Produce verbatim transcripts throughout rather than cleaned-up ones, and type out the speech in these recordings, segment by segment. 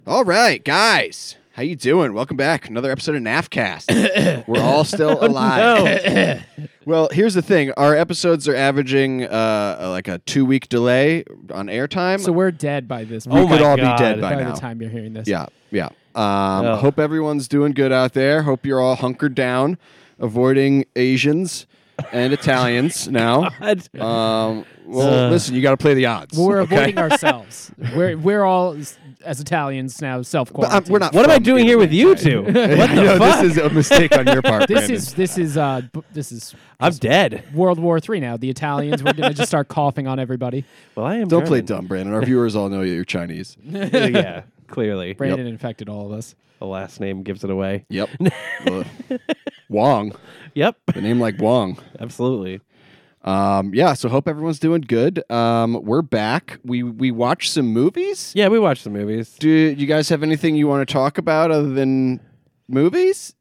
All right, guys. How you doing? Welcome back. Another episode of NAFcast. We're all still alive. Well, here's the thing. Our episodes are averaging uh, like a two-week delay on airtime. So we're dead by this we point. could my all God. be dead by, by now. the time you're hearing this. Yeah, yeah. Um, Ugh. hope everyone's doing good out there. Hope you're all hunkered down, avoiding Asians and Italians now. Um, well, Uh. listen, you got to play the odds. Well, we're okay? avoiding ourselves. We're we're all as, as Italians now self But, um, quarantined. we're not. What am I from doing here with you two? What What the no, fuck? This is a mistake on your part. This Brandon. is this is uh b- this is I'm dead. World War Three now. The Italians we're gonna just start coughing on everybody. Well, I am. Don't play German. dumb, Brandon. Our viewers all know you're Chinese. Yeah, clearly. Brandon infected all of us. The last name gives it away. Yep. Ugh. Wong. Yep, The name like Wong. absolutely. Um, yeah, so hope everyone's doing good. Um, we're back. We we watched some movies. Yeah, we watched the movies. Do you guys have anything you want to talk about other than movies?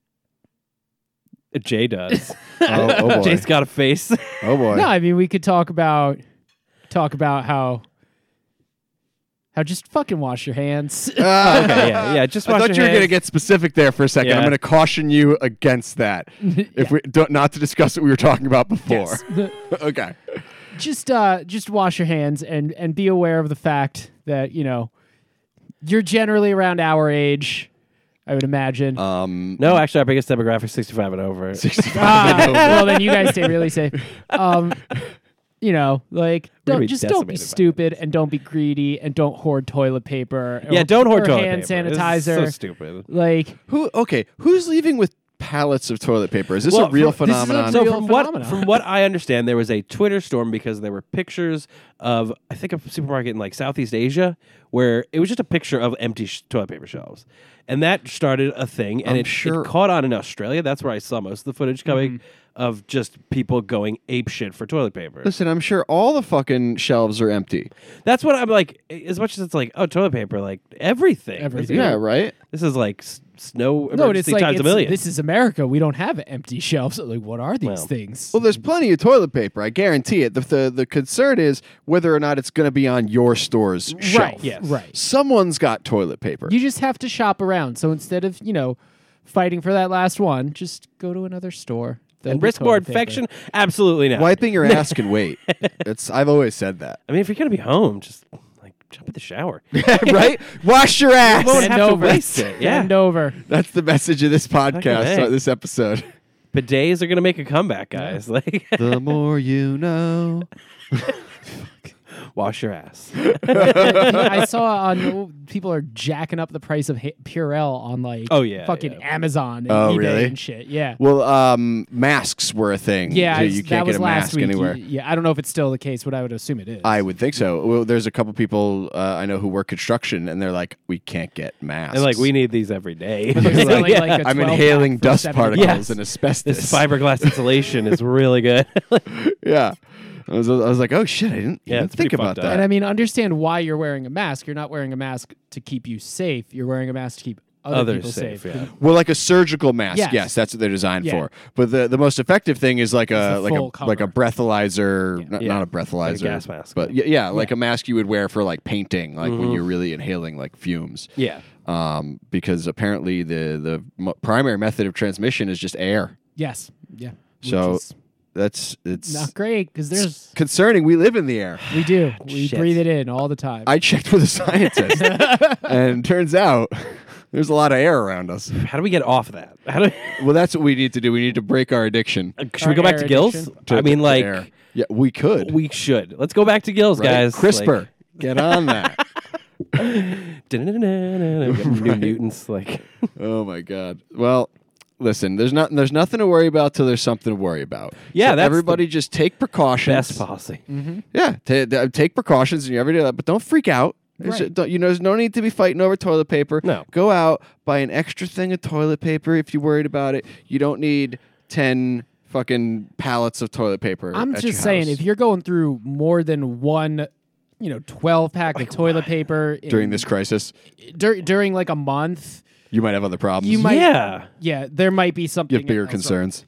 Jay does. Oh, oh boy. Jay's got a face. Oh boy. No, I mean we could talk about talk about how how just fucking wash your hands. Ah, okay, yeah, yeah. Just I wash thought your you were going to hands. get specific there for a second. I'm Yeah. going to caution you against that. If we don't, not to discuss what we were talking about before. Yes. Okay. just uh just wash your hands and and be aware of the fact that, you know, you're generally around our age, I would imagine. Um, No, actually, our biggest demographic is sixty-five and over. Ah, well, then you guys stay really safe. Um, you know, like We're gonna don't be just don't be decimated by stupid and don't be greedy and don't hoard toilet paper. Yeah, or, don't hoard or toilet hand paper. This is sanitizer. so stupid. Like, Who? Okay, who's leaving with pallets of toilet paper? Is this Well, a real from- this is a- phenomenon? So Real from what phenomenon. from what I understand, there was a Twitter storm because there were pictures of I think a supermarket in like Southeast Asia where it was just a picture of empty sh- toilet paper shelves, and that started a thing. And I'm it, sure- it caught on in Australia. That's where I saw most of the footage coming Mm-hmm. of just people going ape shit for toilet paper. Listen, I'm sure all the fucking shelves are empty. That's what I'm like. As much as it's like oh toilet paper, like everything. Everything. Yeah, right? This is like s- snow no, it's emergency like times it's, a million. this is America. We don't have empty shelves. Like, what are these Well. things? Well, there's plenty of toilet paper. I guarantee it. The the, the concern is whether or not it's going to be on your store's right. shelf. Yes. Right. Someone's got toilet paper. You just have to shop around. So instead of, you know, fighting for that last one, just go to another store. There'll and be risk more toilet paper. infection? Absolutely not. Wiping your ass can wait. It's. I've always said that. I mean, if you're gonna be home, just like jump in the shower. Right? Wash your ass. won't Bend have to over. waste it, yeah. Bend over. That's the message of this podcast, A. or this episode. Bidets are gonna make a comeback, guys. Like, The more you know. wash your ass. I saw on people are jacking up the price of ha- Purell on like Oh, yeah, fucking yeah. Amazon and Oh, eBay really? and shit. Yeah. Well, um, masks were a thing. Yeah, So I- you that can't was get a last mask week. anywhere. Y- Yeah, I don't know if it's still the case, but I would assume it is. I would think so. Well, there's a couple people uh, I know who work construction, and they're like, we can't get masks. And like, we need these every day. But they're Like, selling, yeah. like, a I'm twelve inhaling pack for dust seventy particles Yes. and asbestos. This fiberglass insulation is really good. Yeah. I was, I was like, oh shit, I didn't Yeah, even it's think pretty about fucked up. that. And I mean, understand why you're wearing a mask. You're not wearing a mask to keep you safe. You're wearing a mask to keep other Others people safe, safe. yeah. Well, like a surgical mask, yes, Yes. that's what they're designed Yeah. for. But the, the most effective thing is like a the like a full like a cover. breathalyzer, not, Yeah. not a breathalyzer, Like a gas mask. but yeah, yeah, like a mask you would wear for like painting, like Mm-hmm. when you're really inhaling like fumes. Yeah. Um, because apparently the the mo- primary method of transmission is just air. Yes. Yeah. Which So is that's it's not great because there's concerning. We live in the air. we do we Shit. breathe it in all the time. I checked with a scientist, and turns out there's a lot of air around us. How do we get off that? How do Well, that's what we need to do. We need to break our addiction. should we Our go back air to gills? addiction? to- I mean, to like, air. Yeah, we could. we should. Let's go back to gills, right? guys. CRISPR. Get on that. Like, new mutants. Like, Oh my God. Well, listen. There's not. There's nothing to worry about till there's something to worry about. Yeah, So that's everybody just take precautions. best policy. Yeah, ta- ta- take precautions and you ever do that, but don't freak out. There's, Right. don't- you know, there's no need to be fighting over toilet paper. No. Go out, buy an extra thing of toilet paper if you're worried about it. You don't need ten fucking pallets of toilet paper. I'm at just your saying, house if you're going through more than one, you know, twelve pack of toilet paper in- during this crisis, dur- during like a month, you might have other problems. you might, Yeah. yeah, there might be something. You have bigger else wrong. concerns. Yeah,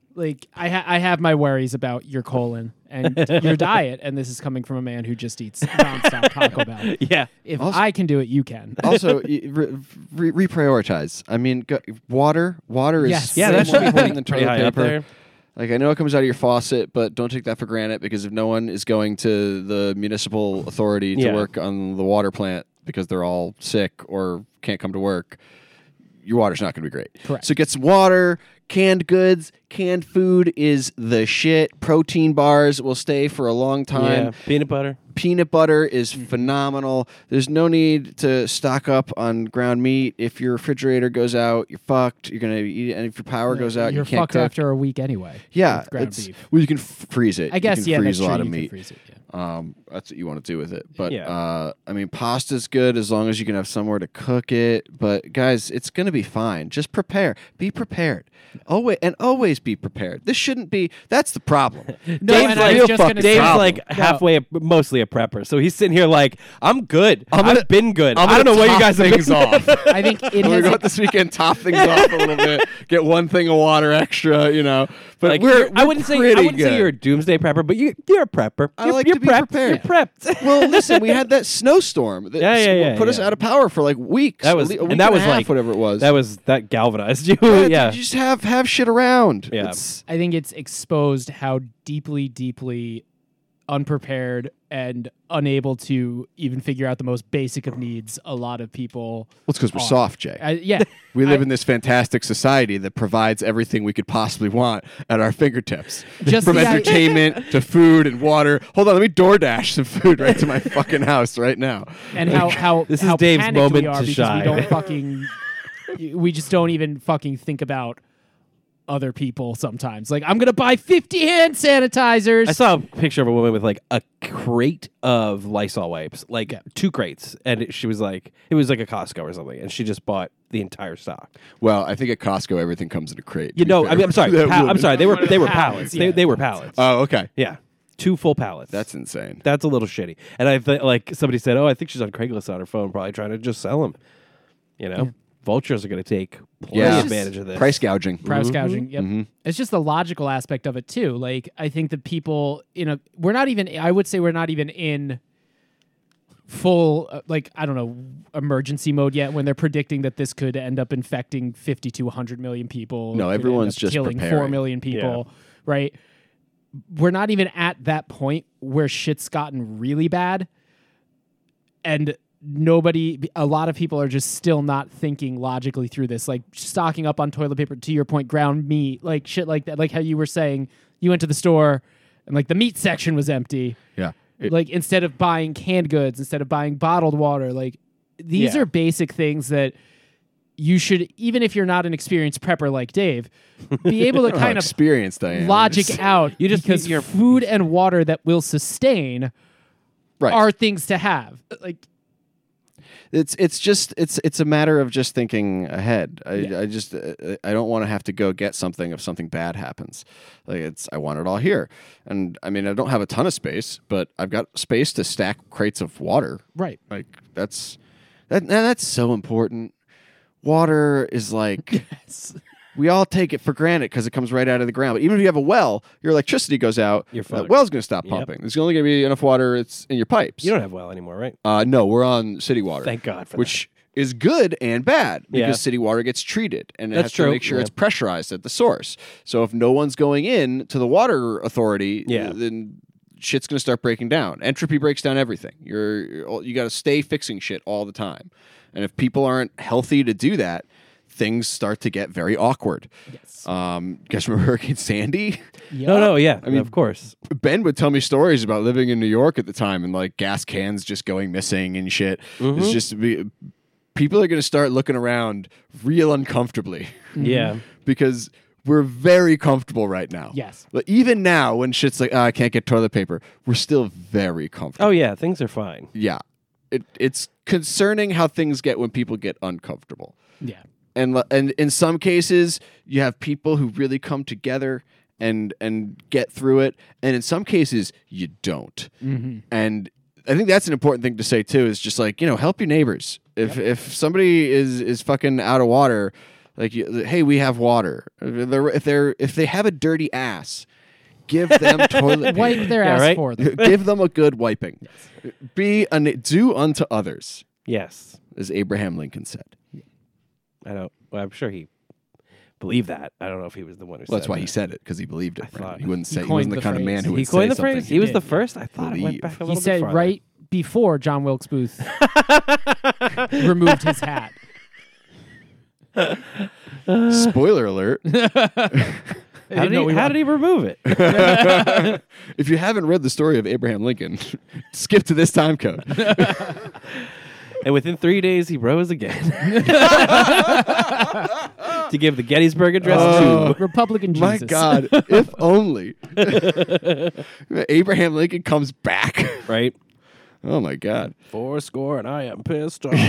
Like I ha- I have my worries about your colon and your diet, and this is coming from a man who just eats nonstop Taco Bell. Yeah. If Also- I can do it, you can. Also, y- re- re- reprioritize. I mean, go, water. Water is Yes. Yeah, way that more should be important than pretty toilet high up paper. there. Like I know it comes out of your faucet, but don't take that for granted because if no one is going to the municipal authority to Yeah. work on the water plant because they're all sick or can't come to work, your water's not going to be great. Correct. So get some water, canned goods, canned food is the shit. Protein bars will stay for a long time. Yeah. Peanut butter. Peanut butter is phenomenal. There's no need to stock up on ground meat. If your refrigerator goes out, you're fucked. You're gonna eat it, and if your power goes out, You're you can't fucked cook. after a week anyway. Yeah, with ground it's, beef. well, you can f- freeze it. I guess you can yeah, freeze that's a lot true. of You can meat. freeze it, yeah. Um, that's what you want to do with it. But Yeah. uh, I mean, pasta's good as long as you can have somewhere to cook it. But guys, it's gonna be fine. Just prepare. Be prepared. Always and always be prepared. This shouldn't be. That's the problem. No, Dave's and I like, was just gonna Dave's say- like No. halfway, a, mostly a prepper. So he's sitting here like, I'm good. I'm gonna- I've been good. I'm I don't gonna know what you top guys have things been off. I think it We're gonna has go out this weekend, top things off a little bit, get one thing of water extra, you know. But Like, we're, you're- I we're wouldn't say I pretty wouldn't say good. you're a doomsday prepper, but you you're a prepper. I You're, like you're to be prepped. prepared. You're prepped. Well, listen, we had that snowstorm that Yeah, yeah, s- yeah, put us yeah. out of power for like weeks. That was a, le- a week and that and was a half, like whatever it was. That was that galvanized you. yeah, yeah. dude, you just have have shit around. Yeah. It's- I think it's exposed how deeply, deeply unprepared and unable to even figure out the most basic of needs a lot of people. well, it's because we're are. soft, Jay. Uh, yeah. we live I- in this fantastic society that provides everything we could possibly want at our fingertips. Just From the i- entertainment to food and water. Hold on, let me DoorDash some food right to my fucking house right now. and how how This is how Dave's panicked moment we are to because shine. we don't fucking we just don't even fucking think about other people sometimes. Like I'm gonna buy fifty hand sanitizers. I saw a picture of a woman with like a crate of Lysol wipes, like Yeah. two crates, and it, she was like, it was like a Costco or something, and she just bought the entire stock. Well, I think at Costco everything comes in a crate. to You be know, fair. I mean, I'm sorry, That pa- I'm woman. sorry, they were One of they the were pallets, pallets. yeah. They they were pallets. Oh, okay. yeah, two full pallets. That's insane. That's a little shitty. And I th- like somebody said, oh, I think she's on Craigslist on her phone, probably trying to just sell them. You know, vultures are going to take plenty Yeah. advantage of this. Price gouging. price Mhm. gouging. Yep. Mhm. It's just the logical aspect of it too. Like I think that people, you know, we're not even. I would say we're not even in full, uh, like I don't know, emergency mode yet. When they're predicting that this could end up infecting fifty to one hundred million people. No, could end everyone's up just killing four preparing. million people. Right. We're not even at that point where shit's gotten really bad, and nobody a lot of people are just still not thinking logically through this, like stocking up on toilet paper, to your point, ground meat, like shit like that, like how you were saying you went to the store and like the meat section was empty, Yeah. It- like instead of buying canned goods, instead of buying bottled water, like these Yeah. are basic things that you should, even if you're not an experienced prepper like Dave, be able to Oh, kind of experienced I am. logic It's- out, You just- because you're- food and water that will sustain Right. are things to have. Like It's it's just it's it's a matter of just thinking ahead. I Yeah. I just uh, I don't want to have to go get something if something bad happens. Like it's I want it all here. And I mean I don't have a ton of space, but I've got space to stack crates of water. right. Like that's that now that's so important. Water is like Yes. we all take it for granted because it comes right out of the ground. But even if you have a well, your electricity goes out. You're that fucked. well's going to stop Yep. pumping. There's only going to be enough water. It's in your pipes. You don't have well anymore, right? Uh, no, we're on city water. Thank God for which is good and bad because Yeah. city water gets treated and it That's has true, to make sure yeah. it's pressurized at the source. So if no one's going in to the water authority, Yeah. then shit's going to start breaking down. Entropy breaks down everything. You're, you're you got to stay fixing shit all the time. And if people aren't healthy to do that, things start to get very awkward. Yes. Um, guys remember Hurricane Sandy? that. No, no, yeah. I mean- mean, of course. Ben would tell me stories about living in New York at the time and like gas cans just going missing and shit. Mm-hmm. It's just be, people are going to start looking around real uncomfortably Yeah. because we're very comfortable right now. Yes. But even now, when shit's like, oh, I can't get toilet paper, we're still very comfortable. Oh, yeah. Things are fine. Yeah. It, it's concerning how things get when people get uncomfortable. Yeah. And l- and in some cases you have people who really come together and and get through it, and in some cases you don't. Mm-hmm. And I think that's an important thing to say too. Is just like, you know, help your neighbors. If if somebody is is fucking out of water, Like, you, hey, we have water. If they're, if they're if they have a dirty ass, give them toilet paper. Wipe their Yeah, ass right? for them. Give them a good wiping. Be an, do unto others, Yes. as Abraham Lincoln said. I don't. Well, I'm sure he believed that. I don't know if he was the one who Well, said that's why that. he said it, because he believed it. I Right? thought- He wouldn't He say he, coined wasn't the, the kind of man phrase. who would He say coined the something phrase. He was did. the first. I thought it Believe. went back a little He bit said farther. right before John Wilkes Booth removed his hat. Spoiler alert. How did, he, how did he remove it? If you haven't read the story of Abraham Lincoln, skip to this time code. And within three days, he rose again to give the Gettysburg Address Oh. to. Republican Jesus. My God, if only Abraham Lincoln comes back. Right. Oh my God. Four score, and I am pissed off.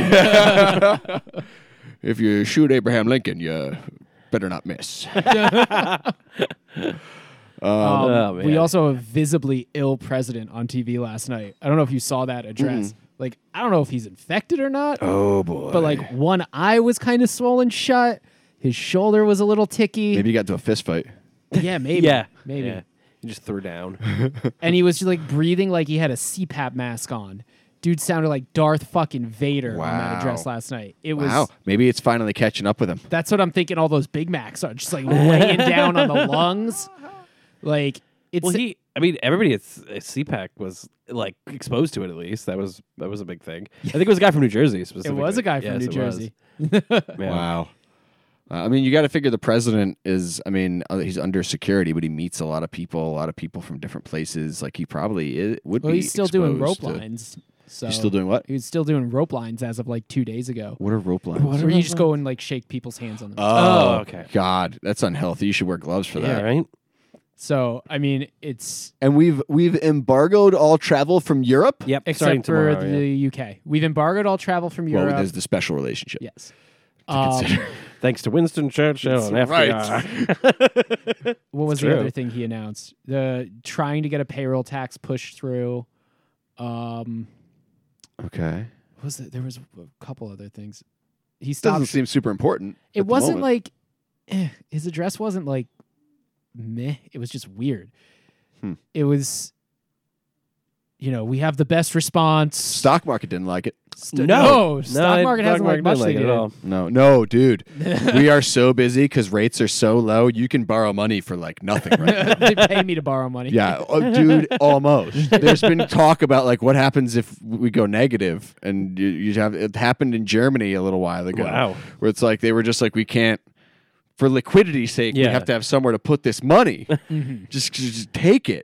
If you shoot Abraham Lincoln, you better not miss. Um, Oh, we man. also have a visibly ill president on T V last night. I don't know if you saw that address. Like, I don't know if he's infected or not, Oh boy. but like one eye was kind of swollen shut. His shoulder was a little ticky. maybe you got into a fist fight. Yeah, maybe. yeah. Maybe. Yeah. He just threw down. And he was just like breathing like he had a C PAP mask on. Dude sounded like Darth fucking Vader on that Wow. address last night. It was Wow. Maybe it's finally catching up with him. That's what I'm thinking all those Big Macs are, just like weighing down on the lungs. Like it's Well, he. I mean, everybody at C PAC was like exposed to it. At least that was that was a big thing. I think it was a guy from New Jersey. it Specifically. was a guy from Yes, New it was. Jersey. Man. Wow. Uh, I mean, you got to figure the president is, I mean, uh, he's under security, but he meets a lot of people, a lot of people from different places. Like, he probably is, would Well, be he's still doing rope exposed to- lines. So He's still doing what? He was still doing rope lines as of like two days ago. What are rope lines? Where you just go and like shake people's hands on them. Oh, okay. God, that's unhealthy. You should wear gloves for Yeah. that. Right. So I mean, it's And we've we've embargoed all travel from Europe. Yep. starting except for tomorrow. the yeah. U K. We've embargoed all travel from Well, Europe. there's the special relationship. yes. to Um, consider. Thanks to Winston Churchill and F D R. Right. what was It's the true. other thing he announced? The trying to get a payroll tax pushed through. Um, Okay. what was it? There was a couple other things. He Doesn't stopped. seem super important. It at the wasn't moment. like eh, his address wasn't like meh. It was just weird. Hmm. It was, you know, we have the best response. stock market didn't like it. St- No. no, No, stock it- market stock hasn't like market much didn't like they it at all. No, no, dude. We are so busy because rates are so low. You can borrow money for like nothing right now. They pay me to borrow money. Yeah, oh, dude, almost. There's been talk about like what happens if we go negative, and you, you have it happened in Germany a little while ago. Wow. Where it's like they were just like, we can't, for liquidity's sake, we Yeah. have to have somewhere to put this money. Mm-hmm. just, just take it.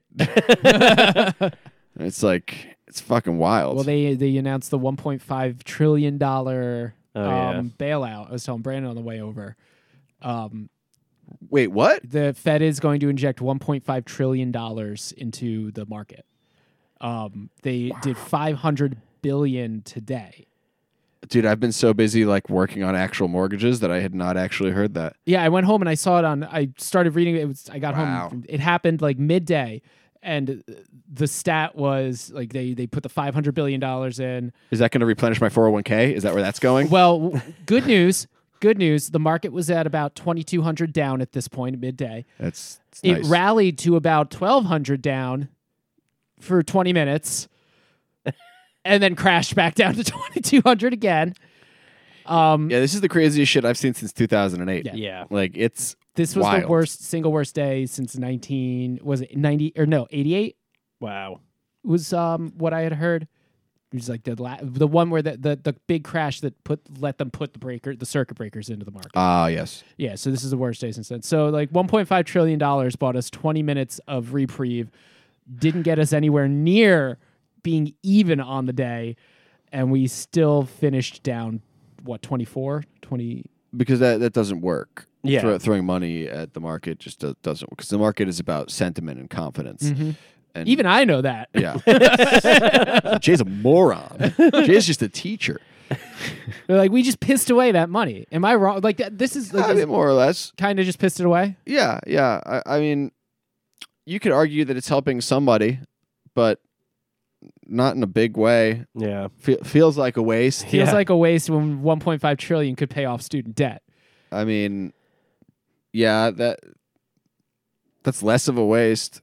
It's like it's fucking wild. Well, they they announced the one point five trillion dollar Oh, yeah. um, bailout. I was telling Brandon on the way over. Um, Wait, what? the Fed is going to inject one point five trillion dollars into the market. Um, they did five hundred billion today. Dude, I've been so busy like working on actual mortgages that I had not actually heard that. Yeah, I went home and I saw it on. I started reading it. It was. I got Wow. home. It happened like midday, and the stat was like they they put the five hundred billion dollars in. Is that going to replenish my four oh one k? Is that where that's going? Well, w- good news. Good news. The market was at about twenty-two hundred down at this point at midday. That's, that's It nice. rallied to about twelve hundred down for twenty minutes and then crashed back down to twenty-two hundred again. Um, Yeah, this is the craziest shit I've seen since two thousand eight. Yeah. Yeah. Like it's this was wild. the worst, single worst day since nineteen, was it ninety or no, eighty-eight Wow. was um what I had heard. It was like the la- the one where the, the the big crash that put let them put the breaker the circuit breakers into the market. Ah, yes. Yeah, so this is the worst day since then. So like one point five trillion dollars bought us twenty minutes of reprieve, didn't get us anywhere near being even on the day, and we still finished down what twenty-four, twenty Because that, that doesn't work. Yeah. Throw- throwing money at the market just do- doesn't work. Because the market is about sentiment and confidence. And Even I know that. yeah. Jay's a moron. Jay's just a teacher. They're like, we just pissed away that money. Am I wrong? Like that, this is I like mean, more or less. kind of just pissed it away. Yeah, yeah. I, I mean, you could argue that it's helping somebody, but not in a big way. Yeah. Fe- feels like a waste. Feels Yeah. like a waste when one point five trillion could pay off student debt. I mean, yeah, that that's less of a waste.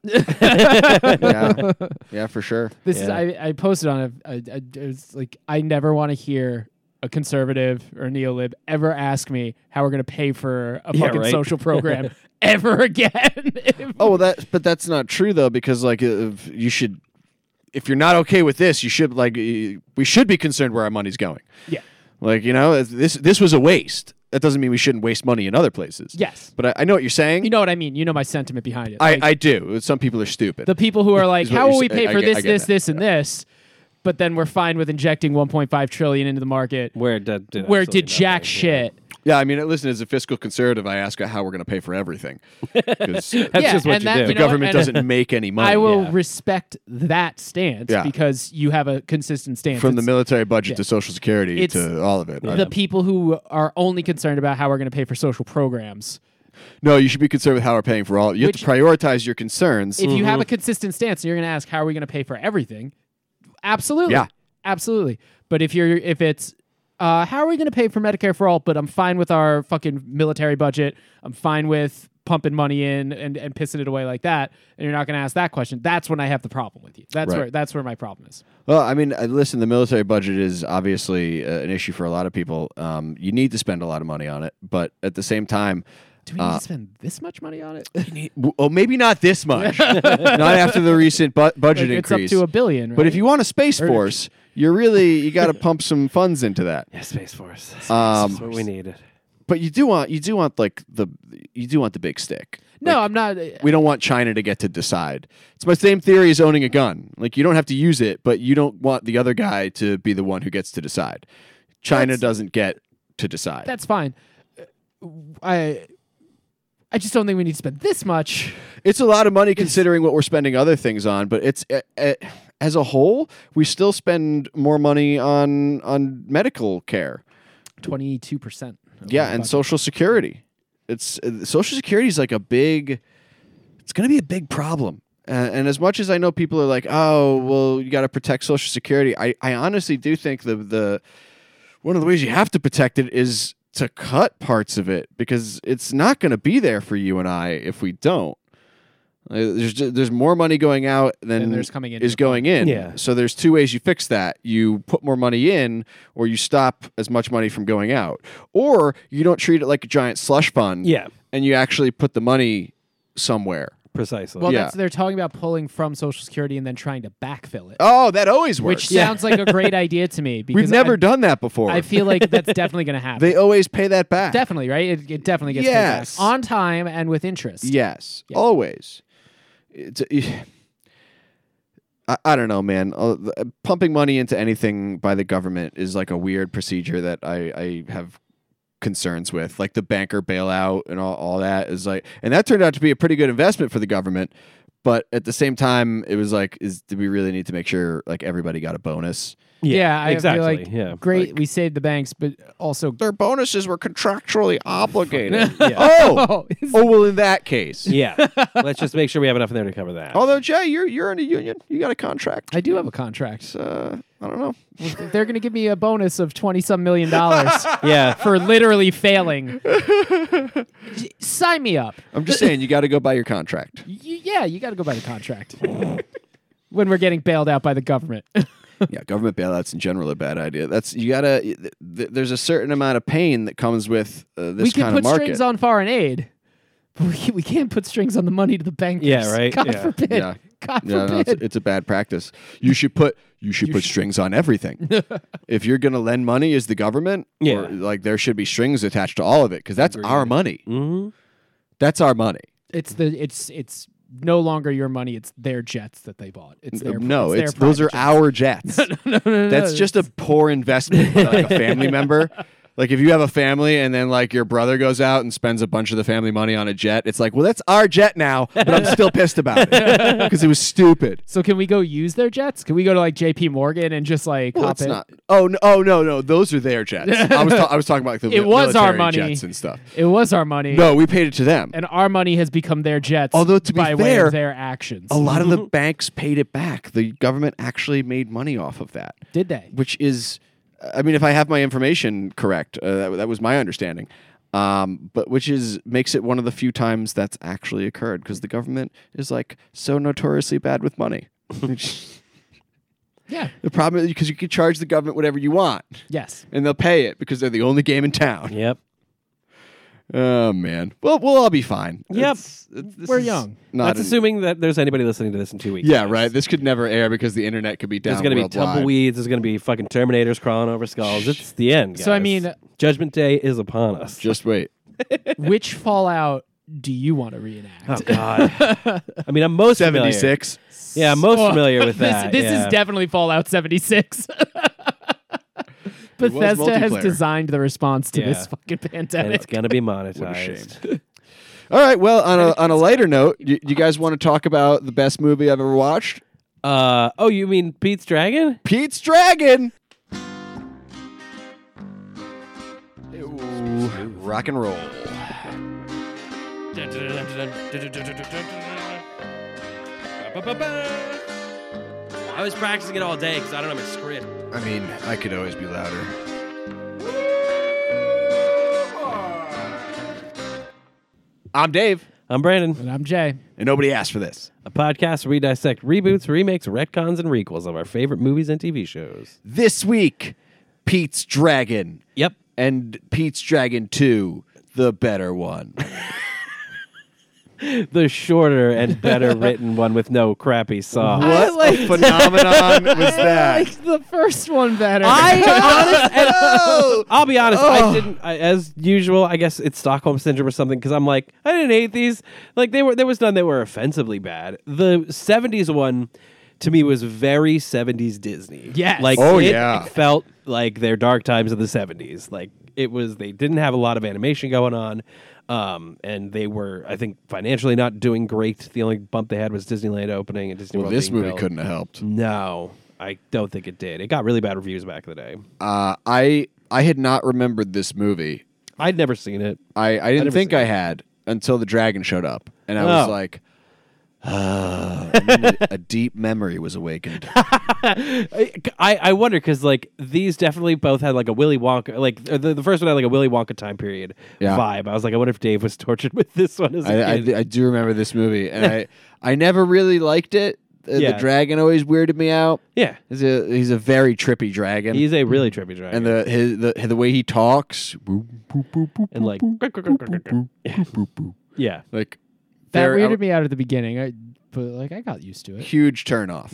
yeah, yeah, for sure. This is Yeah. I, I posted on it. I, I, it's like I never want to hear a conservative or neolib ever ask me how we're going to pay for a Yeah, fucking right. social program ever again. Oh, well, that but that's not true though, because like if you should, if you're not okay with this, you should like y- we should be concerned where our money's going. Yeah. Like you know, this this was a waste. That doesn't mean we shouldn't waste money in other places. Yes. But I, I know what you're saying. You know what I mean. You know my sentiment behind it. I, Like, I do. Some people are stupid. the people who are like, Is what how you're will we saying. pay I for get- this, I get this, that. this, and this? But then we're fine with injecting one point five trillion into the market, Where it did, did where it absolutely did jack nothing, shit. yeah, I mean, listen, as a fiscal conservative, I ask how we're going to pay for everything. 'Cause That's Yeah, just what and you that- do. the you know government what? And- doesn't make any money I will Yeah. respect that stance Yeah. because you have a consistent stance. from the It's military budget yeah. to Social Security It's to all of it. the people who are only concerned about how we're going to pay for social programs. No, you should be concerned with how we're paying for all. You Which- have to prioritize your concerns. If you have Mm-hmm. a consistent stance and you're going to ask how are we going to pay for everything, absolutely, Yeah. absolutely. But if you're if it's uh, how are we going to pay for Medicare for all? But I'm fine with our fucking military budget. I'm fine with pumping money in and, and pissing it away like that. And you're not going to ask that question. That's when I have the problem with you. That's Right. where that's where my problem is. Well, I mean, uh, listen, the military budget is obviously uh, an issue for a lot of people. Um, you need to spend a lot of money on it, but at the same time, Do we need Uh, to spend this much money on it? w- oh, maybe not this much. Not after the recent bu- budget Like, it's increase. up to a billion. Right? But if you want a space Or- force, you're really you got to pump some funds into that. Yeah, Space Force. Um, That's what we needed. But you do want you do want like the you do want the big stick. no, Like, I'm not. we don't want China to get to decide. It's my same theory as owning a gun. Like you don't have to use it, but you don't want the other guy to be the one who gets to decide. China That's- doesn't get to decide. That's fine. Uh, I I just don't think we need to spend this much. It's a lot of money considering what we're spending other things on, but it's uh, uh, as a whole, we still spend more money on on medical care. Twenty-two percent. Yeah, and Social Security. It's uh, Social Security is like a big. It's going to be a big problem. Uh, and as much as I know people are like, oh, well, you got to protect Social Security. I, I honestly do think the the one of the ways you have to protect it is to cut parts of it because it's not going to be there for you and I if we don't. Uh, there's ju- there's more money going out than Than there's coming into is the going in. Yeah. So there's two ways you fix that. You put more money in, or you stop as much money from going out, or you don't treat it like a giant slush fund. Yeah, And you actually put the money somewhere. precisely. Well, Yeah. that's they're talking about pulling from Social Security and then trying to backfill it, Oh, that always works. which sounds like a great idea to me. Because We've never I, done that before. I feel like that's definitely going to happen. they always pay that back. definitely, right? It, it definitely gets Yes. paid back on time and with interest. Yes, Yeah. always. It's, I, I don't know, man. Uh, the- pumping money into anything by the government is like a weird procedure that I, I have concerns with. Like the banker bailout and all, all that is like, and that turned out to be a pretty good investment for the government. But at the same time, it was like, is do we really need to make sure like everybody got a bonus? Yeah, I exactly. feel like yeah. great. Like- we saved the banks, but also Their bonuses were contractually obligated. Yeah. Oh, is- oh well, in that case. Yeah. Let's just make sure we have enough in there to cover that. Although Jay, you're you're in a union. You got a contract. I do have a contract. It's, uh, I don't know. They're going to give me a bonus of twenty some million dollars yeah. for literally failing. Sign me up. I'm just saying, you got to go by your contract. Y- yeah, you got to go by the contract. When we're getting bailed out by the government. Yeah, government bailouts in general are a bad idea. That's you gotta. Th- th- there's a certain amount of pain that comes with uh, this we can kind put of market. strings on foreign aid, but we, we can't put strings on the money to the bankers. Yeah, right? God Yeah. forbid. Yeah. God yeah, no, forbid. it's, it's a bad practice. You should put you should You put sh- strings on everything. If you're gonna lend money as the government, Yeah. or, like there should be strings attached to all of it because that's our money. Mm-hmm. That's our money. it's the it's it's no longer your money. It's their jets that they bought. It's their no, it's, it's, their those are private our jets. jets. no, no, no, That's no, just a poor investment for like a family member. Like if you have a family and then like your brother goes out and spends a bunch of the family money on a jet, it's like, well, that's our jet now, but I'm still pissed about it because it was stupid. So can we go use their jets? Can we go to like J P Morgan and just like Well, hop it's in? not. Oh no! Oh no! No, those are their jets. I was ta- I was talking about like, the It mi- was our military money. jets and stuff. It was our money. No, we paid it to them. And our money has become their jets. Although, to be by way fair, of their actions. A lot of the banks paid it back. The government actually made money off of that, Did they? which is, I mean, if I have my information correct, uh, that, that was my understanding. Um, but which is makes it one of the few times that's actually occurred because the government is like so notoriously bad with money. Yeah. The problem is because you can charge the government whatever you want Yes. and they'll pay it because they're the only game in town. Yep. Oh man. Well, we'll all be fine. Yep. It's- it's- this We're is young. Not That's an- assuming that there's anybody listening to this in two weeks. Yeah, right. This could never air because the internet could be down. There's going to be worldwide. tumbleweeds. There's going to be fucking Terminators crawling over skulls. It's the end. So, I guys. mean- Judgment Day is upon us. Just wait. Which Fallout do you want to reenact? Oh God. I mean, I'm most familiar. seventy-six. Yeah, I'm most Oh, familiar with this, that. This yeah. is definitely Fallout seventy-six. Bethesda has multiplayer. designed the response to this Yeah. fucking and pandemic. it's going to be What a monetized. All right. Well, on a on a lighter note, you, you guys want to talk about the best movie I've ever watched? Uh, oh, you mean Pete's Dragon? Pete's Dragon. Ooh, rock and roll. I was practicing it all day because I don't know my script. I mean, I could always be louder. I'm Dave, I'm Brandon, And I'm Jay. and nobody asked for this. a podcast where we dissect reboots, remakes, retcons, and requels of our favorite movies and T V shows. This week, Pete's Dragon Yep. and Pete's Dragon two, the better one. The shorter and better written one with no crappy song. I What like- a phenomenon was that? I like the first one better. I honest, and Oh! I'll be honest. I Oh. didn't, I, as usual. I guess it's Stockholm syndrome or something. Because I'm like, I didn't hate these. Like they were, there was none that were offensively bad. The seventies one, to me, was very seventies Disney. Yes. like Oh, it yeah. felt like their dark times of the seventies. Like it was, they didn't have a lot of animation going on. Um, and they were, I think, financially not doing great. The only bump they had was Disneyland opening and Disney Well, World this being movie built. couldn't have helped. No, I don't think it did. It got really bad reviews back in the day. Uh, I I had not remembered this movie. I'd never seen it. I, I didn't never think seen I it. had until the dragon showed up, and I was Oh. like, ah, and then a, a deep memory was awakened. I, I wonder because like these definitely both had like a Willy Wonka, like uh, the, the first one had like a Willy Wonka time period Yeah. vibe. I was like, I wonder if Dave was tortured with this one as a I, I, kid. I do remember this movie, and I I never really liked it. The, Yeah. the dragon always weirded me out. yeah, He's a he's a very trippy dragon, he's a really trippy dragon. and the his the the way he talks, and like, yeah, like that very- weirded me out at the beginning. I, but like I got used to it. huge turn off.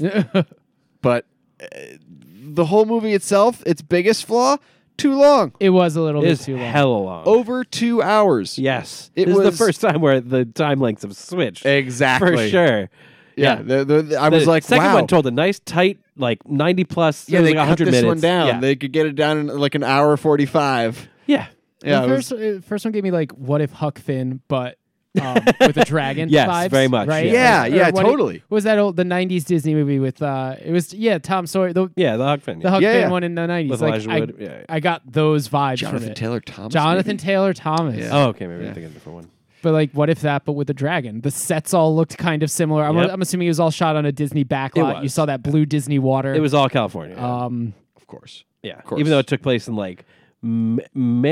But uh, the whole movie itself, its biggest flaw, too long. It was a little it bit is too long. hella long. Over two hours. yes, It this is was- the first time where the time lengths have switched Exactly. for sure. Yeah. Yeah. the- the- the- I The was like, second wow. one told a nice tight like ninety plus. yeah, it was they like cut one hundred this minutes. one down. Yeah, They could get it down in like an hour forty-five. yeah. Yeah, the it was- first uh, first one gave me like what if Huck Finn, but um, with a dragon. Yes, vibes, very much, Right? yeah, Or- or yeah, what totally. It, was that old the nineties Disney movie with uh? It was yeah, Tom Sawyer. The, Yeah, the Huck Finn. the Yeah. Huck Yeah, Finn yeah. one in the nineties. With like, Elijah I, Wood. Yeah, yeah. I got those vibes from Jonathan it. Taylor Thomas. Jonathan maybe? Taylor Thomas. Yeah. Oh, okay. Maybe Yeah. I'm thinking of a different one. But like, what if that, but with a dragon? The sets all looked kind of similar. I'm, Yep. I'm assuming it was all shot on a Disney backlot. You was. saw that blue Disney water. It was all California. Um, Of course. yeah, course. even though it took place in like M-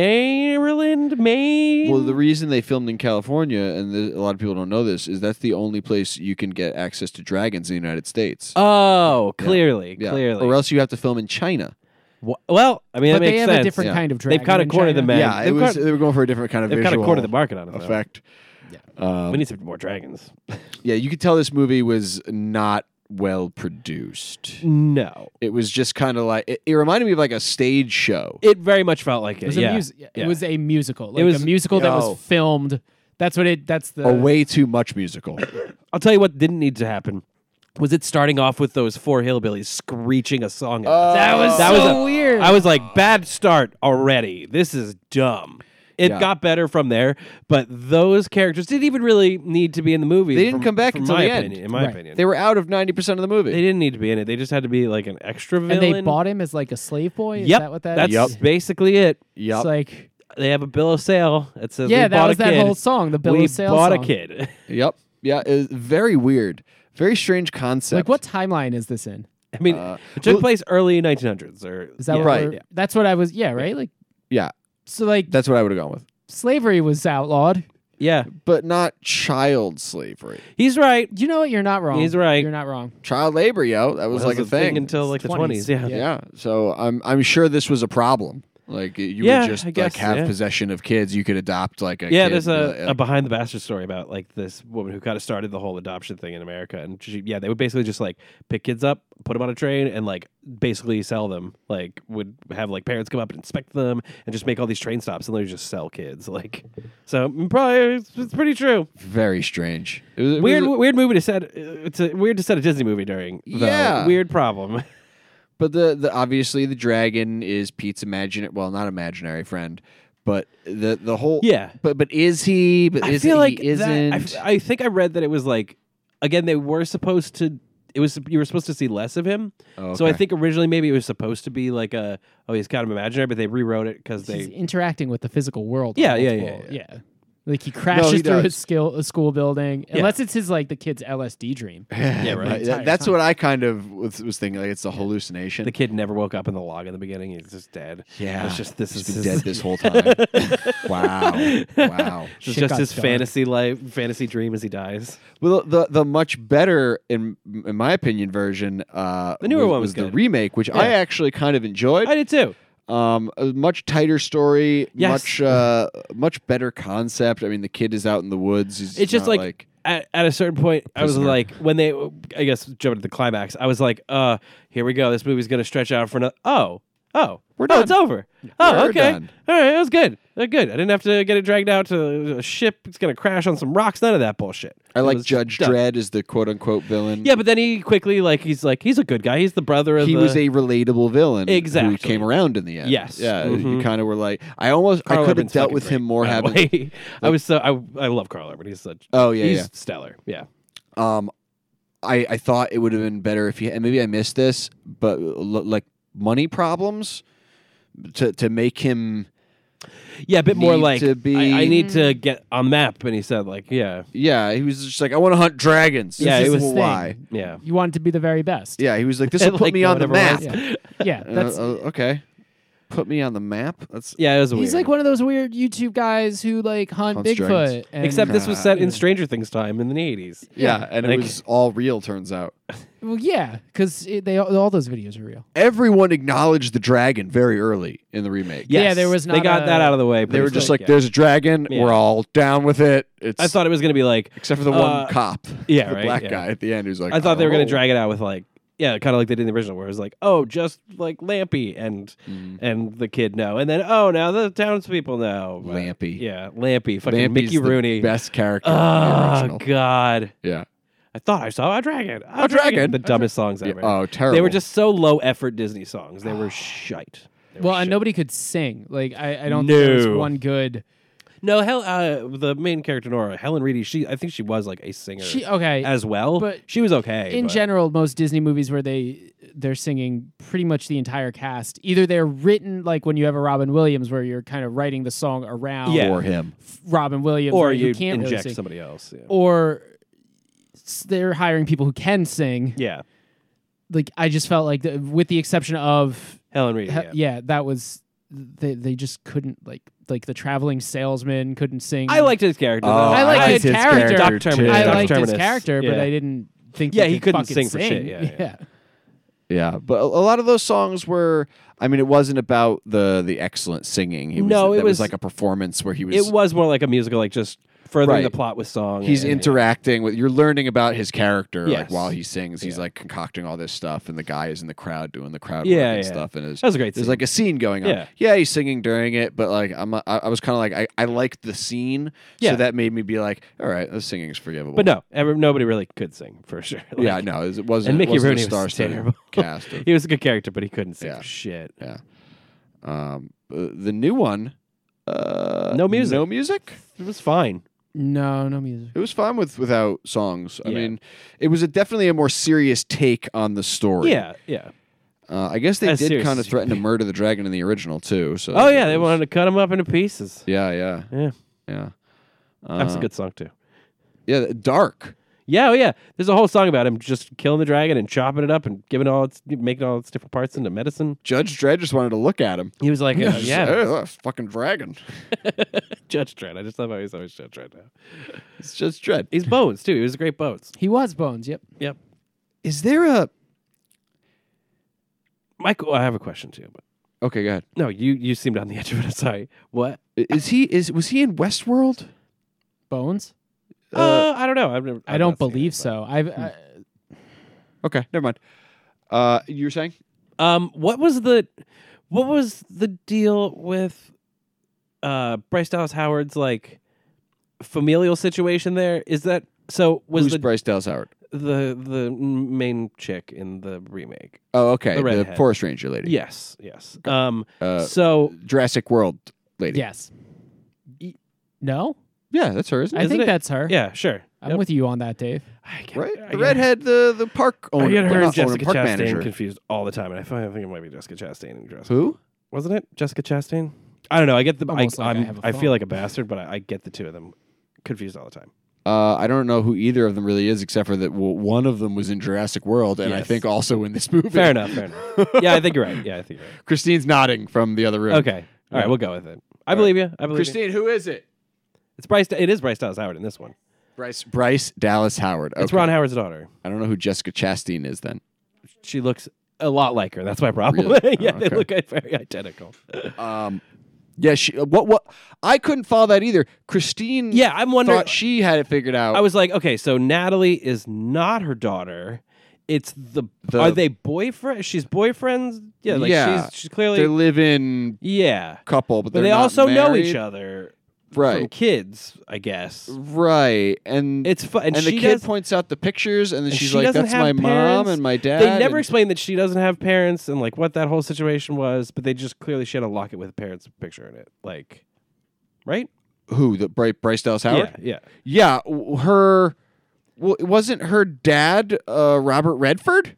Maryland, Maine. Well, the reason they filmed in California, and the, a lot of people don't know this, is that's the only place you can get access to dragons in the United States. oh, clearly, Yeah. clearly. Or else you have to film in China. Wh- well, I mean, but that makes they have sense. a different Yeah. kind of dragon. They've kind of in cornered the China. man. yeah, it they've was. got- they were going for a different kind of They've kind visual of cornered the market on it. though. effect. Um, We need some more dragons. yeah, you could tell this movie was not well produced. No, It was just kind of like it, it reminded me of like a stage show. it very much felt like it. It was, yeah. a, mus- Yeah. it was a musical. Like was- a musical that Yo. was filmed. That's what it. That's the a way too much musical. I'll tell you what didn't need to happen. Was it starting off with those four hillbillies screeching a song? at us? That was that so was a, weird. I was like, bad start already. This is dumb. It Yeah. got better from there, but those characters didn't even really need to be in the movie. They didn't from- come back from until my the end. opinion, In my Right. opinion, They were out of ninety percent of the movie. They didn't need to be in it. They just had to be like an extra and villain. they bought him as like a slave boy. Is Yep, that what that that's is? Yep. basically it. Yep. It's like They have a bill of sale. It says, yeah, we that bought was a that kid. whole song. The bill we of sale bought song. a kid. Yep. Yeah, it was very weird. Very strange concept. Like what timeline is this in? I mean, Uh, it took well- place early nineteen hundreds, or Is that yeah. what Right. we're- That's what I was. Yeah, right. Like Yeah, so. Like that's what I would have gone with. slavery was outlawed. Yeah, but not child slavery. he's right. You know what? You're not wrong. He's right. You're not wrong. Child labor, yo, that was Well, like a it thing thing. until like the twenties. twenties. Yeah. Yeah. Yeah, so I'm I'm sure this was a problem. Like you Yeah, would just I like guess, have yeah. possession of kids. You could adopt like a Yeah, kid, there's a, uh, a behind the bastard story about like this woman who kind of started the whole adoption thing in America, and she, yeah, they would basically just like pick kids up, put them on a train, and like basically sell them. Like would have like parents come up and inspect them, and just make all these train stops, and they just sell kids. Like, so mm, probably it's, it's pretty true. very strange. It was, it Weird, was- weird movie to set. uh, It's a weird to set a Disney movie during. though. Yeah. weird problem. but the, the obviously the dragon is Pete's imaginary. Well, not imaginary friend, but the the whole Yeah. But but is he? But I is feel it, like he that- isn't? I f- I think I read that it was like, again, they were supposed to. It was you were supposed to see less of him. Oh, So I okay. think originally maybe it was supposed to be like a oh he's kind of imaginary, but they rewrote it because He's they interacting with the physical world. Yeah, on yeah, multiple- yeah, yeah. Like he crashes he through does. his skill, a school building, Yeah. unless it's his like the kid's L S D dream. Yeah, right. That- Entire that's time. what I kind of was, was thinking. Like it's a hallucination. the kid never woke up in the log in the beginning. He's just dead. yeah, it's just this He's is been his, dead this whole time. wow, wow. This is Shit just got his dark. fantasy life, fantasy dream as he dies. Well, the the much better, in in my opinion, version. Uh, The newer was, one was the good. remake, which I Yeah. actually kind of enjoyed. I did too. Um, a much tighter story, Yes. much uh, much better concept. I mean, the kid is out in the woods. He's It's just not like, At, at a certain point, I was Prisoner. like, when they, I guess, jumped to the climax, I was like, uh, here we go. This movie's going to stretch out for another. Oh, oh, We're oh, done. it's over. Oh, We're okay. done. All right, it was good. Uh, good. I didn't have to get it dragged out to a ship. It's going to crash on some rocks. None of that bullshit. I It like was Judge done. Dredd as the quote unquote villain. Yeah, but then he quickly, like, he's like, he's a good guy. He's the brother of he the. was a relatable villain. Exactly. who came around in the end. Yes. yeah. You Mhm. kind of were like, I almost, Carl I could have Urban's dealt fucking with great, him more by the having. way. I was so I I love Carl Urban. He's such. Oh, yeah, he's yeah. stellar. Yeah. Um, I I thought it would have been better if he and maybe I missed this, but l- like money problems to to make him. Yeah, a bit more Need like to be- I, I need to get on the map, and he said like, yeah, Yeah, he was just like, I want to hunt dragons. Yeah, This it is was- why. yeah. You want it to be the very best. Yeah, he was like, this will put Like me on the whatever map. it was. Yeah, yeah. Uh, That's uh, okay, put me on the map. That's Yeah, it was weird. he's like one of those weird YouTube guys who like hunt Hunts Bigfoot. dragons. And, Except this was set in Yeah. Stranger Things time in the eighties. yeah, and Like- it was all real. Turns out, Well, yeah, because they all those videos are real. everyone acknowledged the dragon very early in the remake. Yeah, there was They not got a- that out of the way. They were pretty just quick, like, yeah. "There's a dragon. Yeah. We're all down with it." It's I thought it was going to be like, except for the uh, one cop, yeah, the right, black yeah. guy at the end, who's like, I thought they were going "Oh." to drag it out with like, yeah, kind of like they did in the original, where it was like, oh, just like Lampy and Mm. and the kid know, and then oh, now the townspeople know. But, Lampy. yeah, Lampy, fucking Lampy's Mickey the Rooney, best character. in the Oh original. God, Yeah. I thought I saw a dragon. A, A dragon. The dumbest songs Yeah, ever. Oh, terrible. They were just so low effort Disney songs. They were shite. They were Well, and shite. nobody could sing. Like I, I don't think there was No. one good. No, hell, uh, the main character Nora, Helen Reedy. She, I think she was like a singer She okay. as well, but she was okay. in but- general, most Disney movies where they they're singing pretty much the entire cast. Either they're written like when you have a Robin Williams, where you're kind of writing the song around Yeah. for him. Robin Williams, or right, you who can't really inject sing. somebody else. Yeah. or s- they're hiring people who can sing. yeah, Like I just felt like, the, with the exception of Helen Reedy. he- Yeah. yeah, that was they they just couldn't like like the traveling salesman couldn't sing. I liked his character. Oh, though. I liked I his liked his character. character, Doctor too. Terminus. I Doctor liked his Terminus. character, but Yeah. I didn't think Yeah, he, he could couldn't fucking sing for shit, yeah, yeah. Yeah, but a, a lot of those songs were. I mean, it wasn't about the the excellent singing. He was, No, it that was, was- like a performance where he was. It was more like a musical, like just furthering Right. the plot with song. He's and- interacting with. You're learning about his character, like Yes. while he sings. He's Yeah. like concocting all this stuff, and the guy is in the crowd doing the crowd Yeah, work and yeah. stuff. And it's, That was a great there's scene. like a scene going on. Yeah. Yeah, he's singing during it, but like I'm, I, I was kind of like I, I liked the scene, Yeah. so that made me be like, all right, the singing is forgivable. But no, ever, nobody really could sing for sure. Like, yeah, no, it wasn't. and Mickey it wasn't Rooney a was star-studded terrible. cast. Of, He was a good character, but he couldn't sing Yeah. for shit. yeah, um, uh, the new one, uh, No music. no music. It was fine. No, no music. It was fine with without songs. I Yeah. mean, it was a definitely a more serious take on the story. Yeah, yeah. Uh, I guess they As did serious kind as of you threaten to can be. murder the dragon in the original too. So Oh yeah, they it was- wanted to cut him up into pieces. Yeah, yeah, Yeah, yeah. that's a Uh, good song too. Yeah, dark. Yeah, oh yeah. There's a whole song about him just killing the dragon and chopping it up and giving all its making all its different parts into medicine. Judge Dredd just wanted to look at him. He was like, uh, Just, yeah, "Oh, that's a fucking dragon. Judge Dredd. I just love how he's always Judge Dredd now. It's just Dredd. He's Bones too. He was great Bones. He was Bones. Yep. Yep. Is there a? Michael, I have a question too. But Okay, go ahead. no, you you seemed on the edge of it. Sorry. What? Is he? Is was he in Westworld? Bones. Uh, I don't know. I've never. I I've don't not seen believe it, so. I've. I, Okay, never mind. Uh, you were saying? but- Um, what was the, what was the deal with, uh, Bryce Dallas Howard's like, familial situation there? Is that so? Was Who's the Bryce Dallas Howard? the the main chick in the remake? Oh, okay, The the, redhead. Forest Ranger lady. Yes. Yes. Um. Uh, so Jurassic World lady. yes. No, Yeah, that's her, isn't I it? Isn't think it? that's her. yeah, sure. I'm Yep. with you on that, Dave. I get, Right, I the get- redhead, the the park owner. I get well, her and not owner, Jessica park Chastain manager. confused all the time, and I find I think it might be Jessica Chastain in Jurassic. Who? Wasn't it Jessica Chastain? I don't know. I get the. I, Almost like I I'm- have a I phone. feel like a bastard, but I, I get the two of them confused all the time. Uh, I don't know who either of them really is, except for that well, one of them was in Jurassic World, and I Yes. think also in this movie. Fair enough. Fair enough. Yeah, I think you're right. Yeah, I think you're right. Christine's nodding from the other room. Okay. All right, we'll go with it. I believe you. I believe you. Christine, who is it? It's Bryce. It is Bryce Dallas Howard in this one. Bryce Bryce Dallas Howard. Okay. It's Ron Howard's daughter. I don't know who Jessica Chastain is then. She looks a lot like her. That's my problem. Really? yeah, Oh, they okay. look very identical. Um, yeah, she. What? What? I couldn't follow that either. Christine. yeah, I'm wondering. thought she had it figured out. I was like, okay, so Natalie is not her daughter. It's the, The- are they boyfriend? She's boyfriends. Yeah, like Yeah. she's she's clearly they live in yeah, couple, but, but they're they not also know married. each other Right. from kids, I guess. Right, and It's fun, and, and she the kid does, points out the pictures, and then and she's she like, doesn't "That's have my mom parents. and my dad." They never and- explain that she doesn't have parents and like what that whole situation was, but they just clearly she had a locket with a parents picture in it, like, right? who the Bryce, Bryce Dallas Howard. Yeah, yeah. Yeah, w- her. Well, wasn't her dad uh, Robert Redford?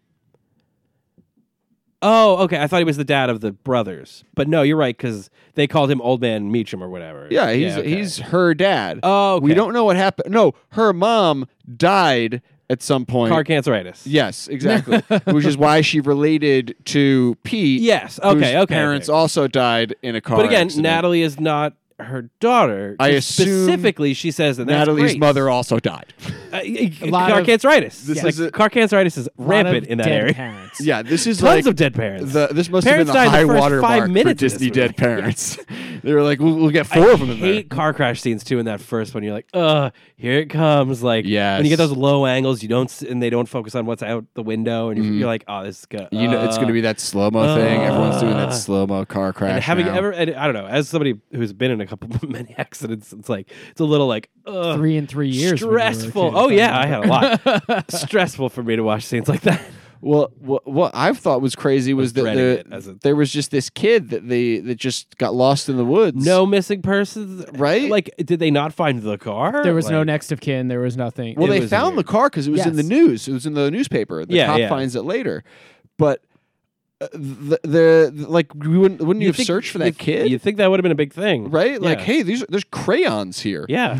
Oh, okay. I thought he was the dad of the brothers, but no, you're right because they called him Old Man Meacham or whatever. Yeah, he's okay. he's her dad. Oh, okay. We don't know what happened. No, her mom died at some point. car canceritis. Yes, exactly. Which is why she related to Pete. Yes. whose Okay. Okay. Parents okay. also died in a car. But again, accident. Natalie is not her daughter. I Just assume specifically she says that that's Natalie's great. mother also died. Uh, lot car of- canceritis. This Yes. is a- car canceritis is A lot rampant of in that dead area. Parents. Yeah, this is Tons like of dead parents. the. This must Parents have been the died in the high first water five mark for minutes of this Disney movie. dead parents. They were like, we'll, we'll get four I of them in there. hate car crash scenes too in that first one. You're like, uh, here it comes. Like, Yes. when you get those low angles, you don't, s- and they don't focus on what's out the window, and you're, Mhm. you're like, oh, this is good. You know, it's going to be that slow mo thing. Everyone's doing that uh, slow mo car crash. And having now. ever, and I don't know, as somebody who's been in a couple many accidents, it's like it's a little like ugh, Three in three years. when we were a stressful. kid, Oh if I yeah, I had remember. a lot. Stressful for me to watch scenes like that. Well, what, what I thought was crazy was, Was that dreading the, it as a- there was just this kid that they that just got lost in the woods. No missing persons, Right? Like, did they not find the car? There was no Like, next of kin. There was nothing. Well, It they was found weird. the car because it was in the Yes. news. It was in the newspaper. The Yeah, cop yeah. finds it later, but uh, the, the, the like we wouldn't wouldn't you, have think- searched for that you- kid? You think that would have been a big thing, Right? Like, Yeah. hey, these are, there's crayons here. Yeah.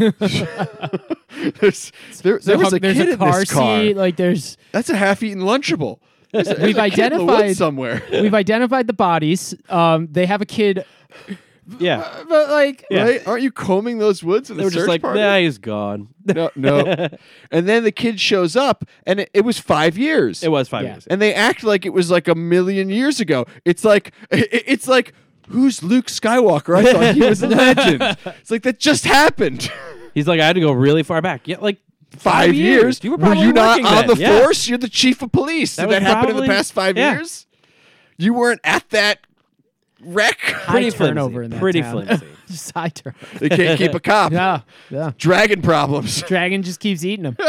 there's, there there was a there's kid a in car this car. seat. Like there's. That's a half-eaten Lunchable. There's a- there's We've a kid in the woods identified- somewhere. We've identified the bodies. Um, they have a kid, yeah. but like Yeah. Right? Aren't you combing those woods in They the were just search like, party? nah, he's gone. No, no. And then the kid shows up, and it, it was five years. It was five Yeah. years. And they act like it was like a million years ago. It's like it- it's like who's Luke Skywalker? I thought he was a legend. It's like that just happened. He's like, I had to go really far back. Yeah, like Five, years. You were, were probably you not working on then. the Yeah. force? You're the chief of police. That Did was that happen in probably- the past five yeah. years? You weren't at that wreck. high Pretty turnover flimsy. in that Pretty town. flimsy. Just high turnover. They can't keep a cop. Yeah, yeah. Dragon problems. Dragon just keeps eating them.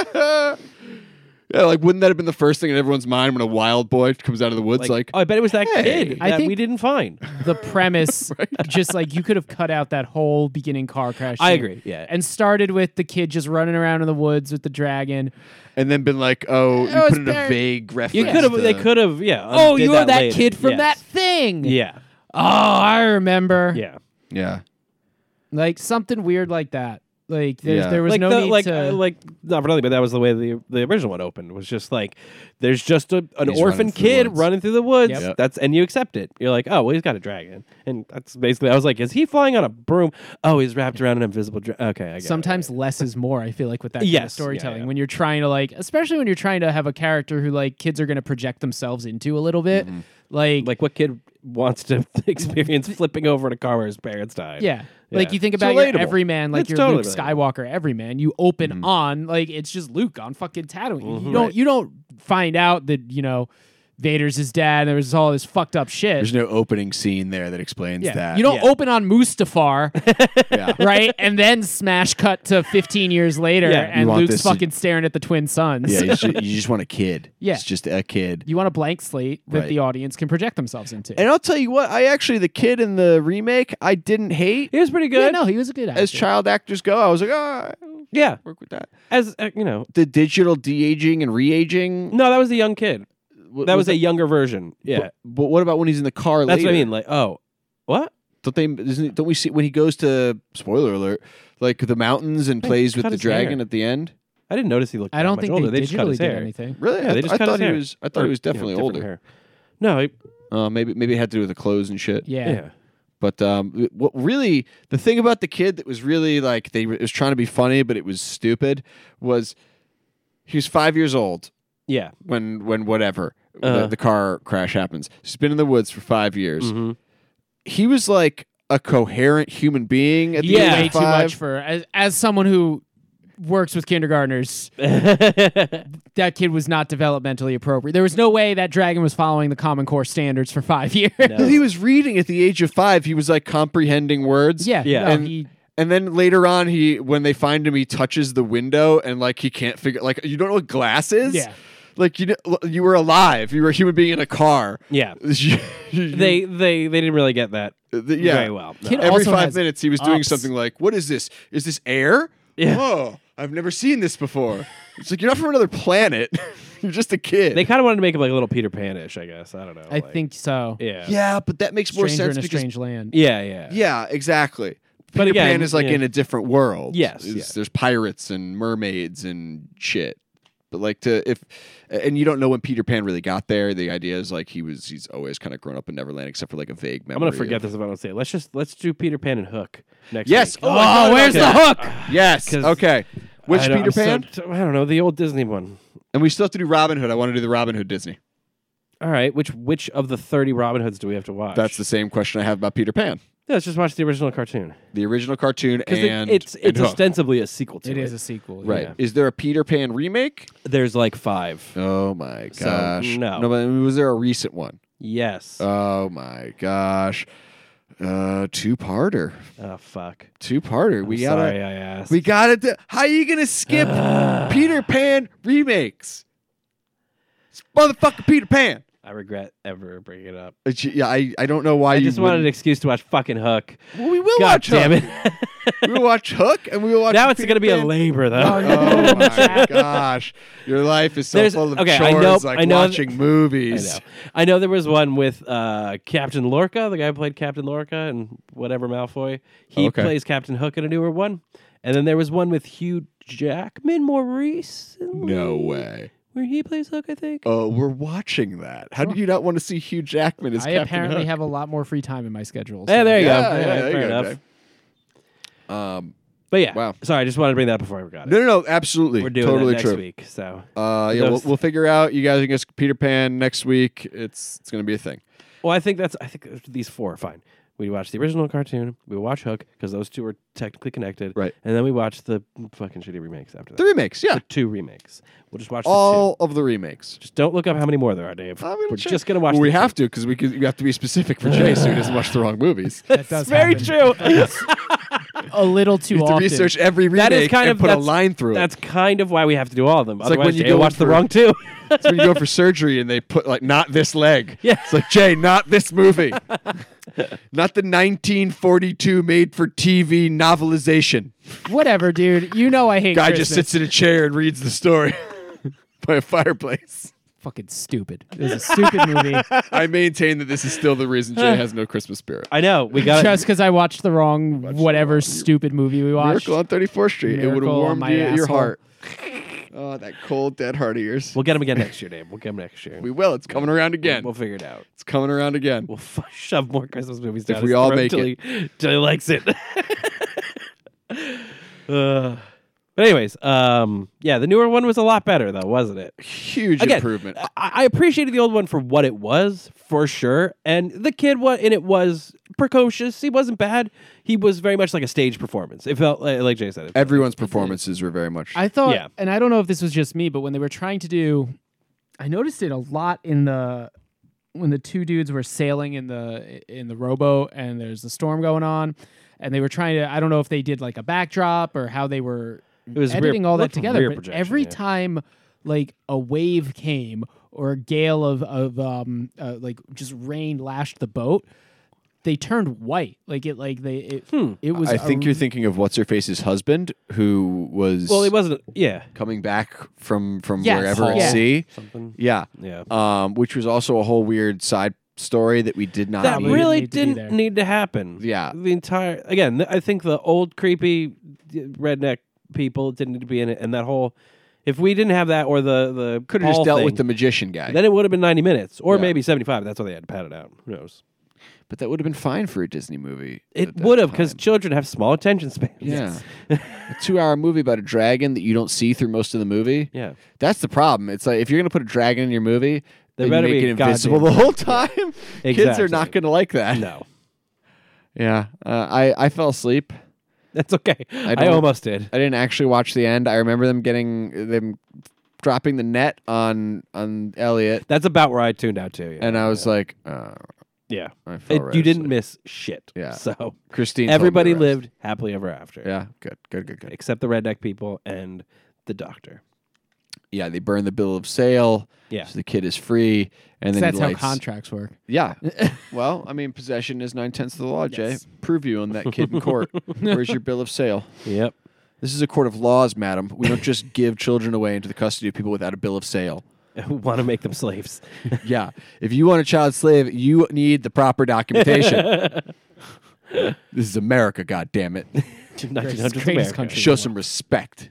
Yeah, like wouldn't that have been the first thing in everyone's mind when a wild boy comes out of the woods? Like, Like, oh, I bet it was that hey. kid I that think- we didn't find. The premise, just like you could have cut out that whole beginning car crash. I scene agree. Yeah. And started with the kid just running around in the woods with the dragon. and then been like, oh, you Oh, put it's in a bad. vague reference. you could have. to- They could have. Yeah. Oh, did you're that, later. kid from Yes. that thing. Yeah. Oh, I remember. Yeah. Yeah. Like something weird like that. Like there's, Yeah. there was like no the, need like to. uh, like not for nothing, but that was the way the the original one opened. Was just like there's just a, an He's orphan running through the kid woods. running through the woods. Yep. Yep. That's and you accept it. You're like, oh well, he's got a dragon, and that's basically. I was like, is he flying on a broom? Oh, he's wrapped around an invisible. Dra- okay, I get Sometimes it. less is more. I feel like with that kind of Yes, yeah, storytelling, yeah. when you're trying to like, especially when you're trying to have a character who like kids are going to project themselves into a little bit, Mm-hmm. like, Like what kid wants to experience flipping over in a car where his parents died? yeah. Yeah. Like you think It's about your relatable. everyman, like It's your totally Luke relatable. Skywalker everyman. You open Mm-hmm. on like it's just Luke on fucking Tatooine. Mhm. You don't Right. you don't find out that you know Vader's his dad. There was all this fucked up shit. There's no opening scene there that explains yeah. that. You don't Yeah. open on Mustafar, Yeah. right? And then smash cut to fifteen years later, Yeah. and You want Luke's this to- fucking staring at the twin suns. Yeah, you just, you just want a kid. Yeah. It's just a kid. You want a blank slate that Right. the audience can project themselves into. And I'll tell you what, I actually, the kid in the remake, I didn't hate. He was pretty yeah, good. no, he was a good actor. As child actors go, I was like, oh, Yeah, work with that. as uh, you know. The digital de-aging and re-aging. No, that was a young kid. w- That was a younger version. Yeah, But, but what about when he's in the car that's later? what I mean. Like, oh, what? Don't they? Isn't, don't we see when he goes to spoiler alert, like the mountains and They plays with cut the his dragon hair. at the end? I didn't notice he looked. I that don't much think older. they just cut digitally his did hair. anything. Really? Yeah, I, they th- just I cut thought his he hair. was. I thought Or, he was you know, definitely different older. hair. No, he, Uh, maybe maybe it had to do with the clothes and shit. Yeah. yeah. But um, what really the thing about the kid that was really like they it was trying to be funny, but it was stupid. Was he was five years old Yeah. when when whatever Uh-huh. the, the car crash happens. He's been in the woods for five years. Mhm. He was like a coherent human being at the Yeah, age way of too five. much for as as someone who works with kindergartners. That kid was not developmentally appropriate. There was no way that dragon was following the Common Core standards for five years. No. He was reading at the age of five. He was like comprehending words. Yeah, Yeah. no, And- he, And then later on, he when they find him, he touches the window and like he can't figure like you don't know what glass is. Yeah. Like you know, you were alive. You were a human being in a car. yeah. You- you- They they they didn't really get that the- yeah. very well. No. Kid Every also five has minutes, he was doing ups. something like, "What is this? Is this air? Yeah. Whoa, I've never seen this before." It's like you're not from another planet. You're just a kid. They kind of wanted to make him like a little Peter Pan-ish, I guess. I don't know. I like- think so. Yeah. yeah, but that makes more Stranger sense in a because strange land. Yeah. Yeah. yeah, exactly. But Peter again, Pan is like yeah. in a different world. Yes, It's- yeah. there's pirates and mermaids and shit. But like to if, and you don't know when Peter Pan really got there. The idea is like he was he's always kind of grown up in Neverland, except for like a vague memory. I'm gonna forget of- this if I don't say it. Let's just let's do Peter Pan and Hook next Yes. week. Oh, my God, where's okay. the hook? Yes. 'Cause Okay. Which I don't- Peter I'm so- Pan? so- I don't know the old Disney one. And we still have to do Robin Hood. I want to do the Robin Hood Disney. All right, which which of the thirty Robin Hoods do we have to watch? That's the same question I have about Peter Pan. Yeah, let's just watch the original cartoon The original cartoon because and it's and it's Hook. ostensibly a sequel to It it. is a sequel. Right. yeah. Is there a Peter Pan remake? There's like five. Oh my So, gosh. no. No, but was there a recent one? Yes. Oh my gosh. Uh two-parter. oh fuck. Two-parter. We I'm gotta sorry I asked. we gotta do, how are you gonna skip Peter Pan remakes? It's motherfucking Peter Pan. I regret ever bringing it up. It's- yeah, I, I don't know why I you just wanted an wouldn't- excuse to watch fucking Hook. Well, we will God watch damn Hook. it. We will watch Hook and we will watch now the it's Peter going to be a Pan- labor though. Oh my gosh. Your life is so There's- full of okay, chores I know- like I know- watching I movies. know. I know there was one with uh, Captain Lorca, the guy who played Captain Lorca and whatever Malfoy. He Okay. plays Captain Hook in a newer one. And then there was one with Hugh Jackman more recently. No way. Where he plays Hook, I think. Oh, we're watching that. How do you not want to see Hugh Jackman as I Captain apparently Hook? have a lot more free time in my schedule. Yeah, so- there you Yeah, go. yeah, Yeah, there you fair go, enough. Jay. Um, But yeah, Wow. sorry, I just wanted to bring that up before I forgot it. no, no, no, absolutely. We're doing totally that next true. week. So, Uh, yeah, we'll, Those- we'll figure out. You guys can guess Peter Pan next week. It's it's going to be a thing. well, I think that's. I think these four are fine. We watch the original cartoon. We watch Hook because those two are technically connected. Right. And then we watch the fucking shitty remakes after that. The remakes, yeah. The two remakes. We'll just watch the All two. of the remakes. Just don't look up how many more there are, Dave. I'm gonna We're check. just gonna watch. Well, the we two. have to because we could, we have to be specific for Jay so he doesn't watch the wrong movies. That does Very happen. true. A little too You have to often. research every remake That is kind and of put a that's- line through That's it. kind of why we have to do all of them. It's like Otherwise, when you Jay go watch in the for- wrong two. It's when you go for surgery and they put like not this leg. Yeah. It's like Jay, not this movie. Not the nineteen forty-two made-for-T V novelization. Whatever, dude. You know I hate Guy Christmas. just sits in a chair and reads the story by a fireplace. fucking stupid. It was a stupid movie. I maintain that this is still the reason Jay has no Christmas spirit. I know we got Just because I watched the wrong Watched whatever the wrong- stupid movie we watched. Miracle on thirty-fourth Street. it would have Miracle on warmed my you, your asshole. heart. Oh, that cold, dead heart of yours. We'll get him again next year, Dave. We'll get him next year. We will. It's coming around again. We'll figure it out. It's coming around again. We'll f- shove more Christmas movies down If his we all throat make till it. He, till he likes it. uh, but anyways, um, yeah, the newer one was a lot better, though, wasn't it? Huge Again, improvement. I, I appreciated the old one for what it was, for sure. And the kid wa- in it was precocious. He wasn't bad. He was very much like a stage performance. It felt like, like Jay said. It felt Everyone's performances were very much. I thought, Yeah. and I don't know if this was just me, but when they were trying to do, I noticed it a lot in the when the two dudes were sailing in the in the rowboat and there's the storm going on, and they were trying to. I don't know if they did like a backdrop or how they were It was editing rear- all that looked together. rear But projection, every yeah. time like a wave came or a gale of of um uh, like just rain lashed the boat, they turned white. Like it like they it, Hmm. it was. I a think you're thinking of what's her face's husband, who was Well, it wasn't. Yeah. coming back from from Yes, wherever at yeah. sea. Something. Yeah, Yeah. um, which was also a whole weird side story that we did not. That need. Probably really didn't need to be didn't there. need to happen. Yeah. The entire again, th- I think the old creepy redneck people didn't need to be in it, and that whole. If we didn't have that, or the the Could have just Paul dealt thing, with the magician guy, then it would have been ninety minutes, or Yeah. maybe seventy five. That's why they had to pad it out. Who knows? but that would have been fine for a Disney movie. It at that would have, because time. children have small attention spans. Yeah, a two-hour movie about a dragon that you don't see through most of the movie. Yeah. That's the problem. It's like if you're going to put a dragon in your movie, There then you better make be it a invisible goddamn- the whole time. Kids are Exactly. not going to like that. No, Yeah, uh, I I fell asleep. that's okay. I, don't- almost did. I didn't actually watch the end. I remember them getting them dropping the net on on Elliot, That's about where I tuned out too. Yeah. and I was yeah. like, uh, yeah. I fell It- right you didn't asleep. miss shit. Yeah. So Christine. told me everybody the rest. lived happily ever after. Yeah, good, good, good, good. Except the redneck people and the doctor. Yeah, they burn the bill of sale. Yeah. So the kid is free, and then that's he how lights, contracts work. Yeah. Well, I mean, possession is nine tenths of the law, Jay. Yes. Prove you on that kid in court. Where's your bill of sale? Yep. This is a court of laws, madam. We don't just give children away into the custody of people without a bill of sale. Who want to make them slaves? Yeah. If you want a child slave, you need the proper documentation. This is America, goddammit. nineteen hundreds greatest America. country. Show some respect.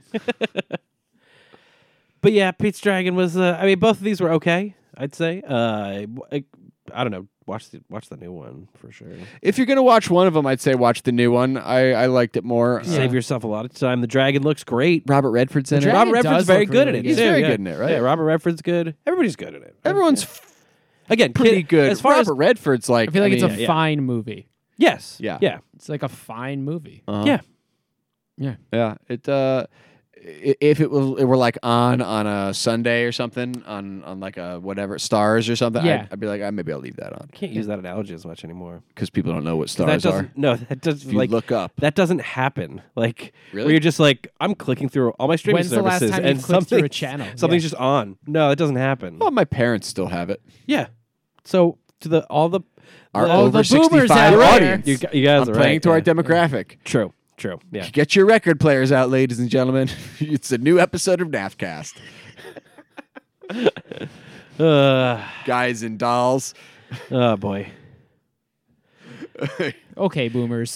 But yeah, Pete's Dragon was. Uh, I mean, both of these were okay. I'd say. Uh, I, I don't know. Watch the watch the new one for sure. If you're gonna watch one of them, I'd say watch the new one. I, I liked it more. Yeah. Save yourself a lot of time. The dragon looks great. Robert Redford's in The it. dragon Robert Redford's does very look good really at it. good. He's too, very yeah. good in it, right? Yeah, Robert Redford's good. Everybody's good at it. Everyone's f- Again, pretty kid- good. As far Robert as Redford's like. I feel like I it's mean, a yeah. fine movie. yes, Yeah. yeah, It's like a fine movie. uh-huh. yeah. Yeah. Yeah, it uh, i- if it was it were like on on a Sunday or something on on like a whatever Stars or something, Yeah. I'd, I'd be like, ah, maybe I'll leave that on Can't use that analogy as much anymore. because people don't know what 'Cause that stars doesn't. are. No, that doesn't. If you like look up, that doesn't happen. Like Really? where you're just like, I'm clicking through all my streaming When's the last services time and you've clicked through something, a channel? something's Yeah. just on. No, that doesn't happen. well, my parents still have it. Yeah. So to the all the Our the- Oh, over the boomers sixty-five out there. audience. you, gu- you guys I'm are playing right. to our yeah. demographic. True. True. Yeah. Get your record players out, ladies and gentlemen. It's a new episode of NAFcast. Uh, Guys and dolls. oh boy. Okay, boomers.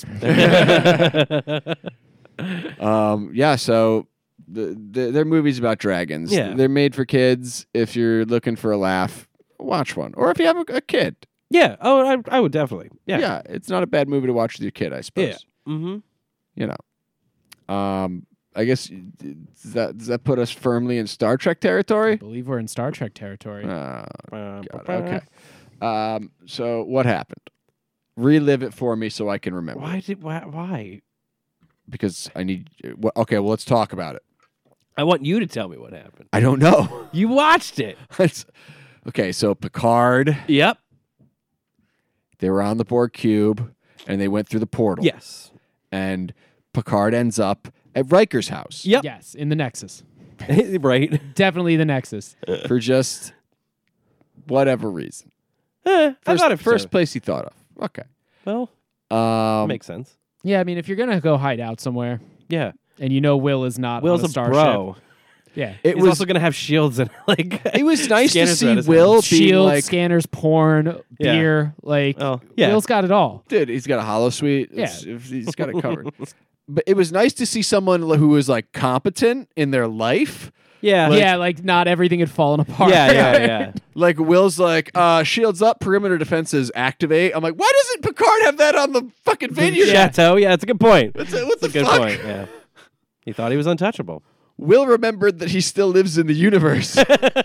Um, yeah, so the, the, they're movies about dragons. Yeah. They're made for kids. If you're looking for a laugh, watch one. Or if you have a, a kid. Yeah. Oh, I, I would definitely. Yeah. Yeah. it's not a bad movie to watch with your kid, I suppose. Yeah. Mm-hmm. You know. Um, I guess does that does that put us firmly in Star Trek I territory? believe we're in Star Trek territory. Uh, Uh, God, okay. Um, so what happened? Relive it for me so I can remember. Why did why, why? Because I need. Well, okay, well let's talk about it. I want you to tell me what happened. I don't know. You watched it. It's- okay, so Picard. Yep. They were on the Borg cube, and they went through the portal. Yes. And Picard ends up at Riker's house Yep. Yes, in the Nexus. right. Definitely the Nexus. for just whatever reason. Eh, I First, thought it first so. place he thought of. Okay. Well, Um, makes sense. Yeah, I mean, if you're gonna go hide out somewhere Yeah. and you know Will is not Will's on a a starship, bro. Yeah. It He's was also gonna have shields and like. it was nice to scanners see around his Will being Shield, like, scanners, porn, Yeah. beer. Like, Oh, yeah. Will's got it all. dude, he's got a hollow suite. Yeah. It's- if he's got it covered. But it was nice to see someone who was like competent in their life. Yeah. yeah, like not everything had fallen apart. Yeah. Yeah. Yeah. Like Will's like, uh, shields up, perimeter defenses activate. I'm like, why doesn't Picard have that on the fucking video? Chateau. Yeah, that's a good point. What's that- what That's the a good fuck? point. Yeah. He thought he was untouchable. Will remembered that he still lives in the universe.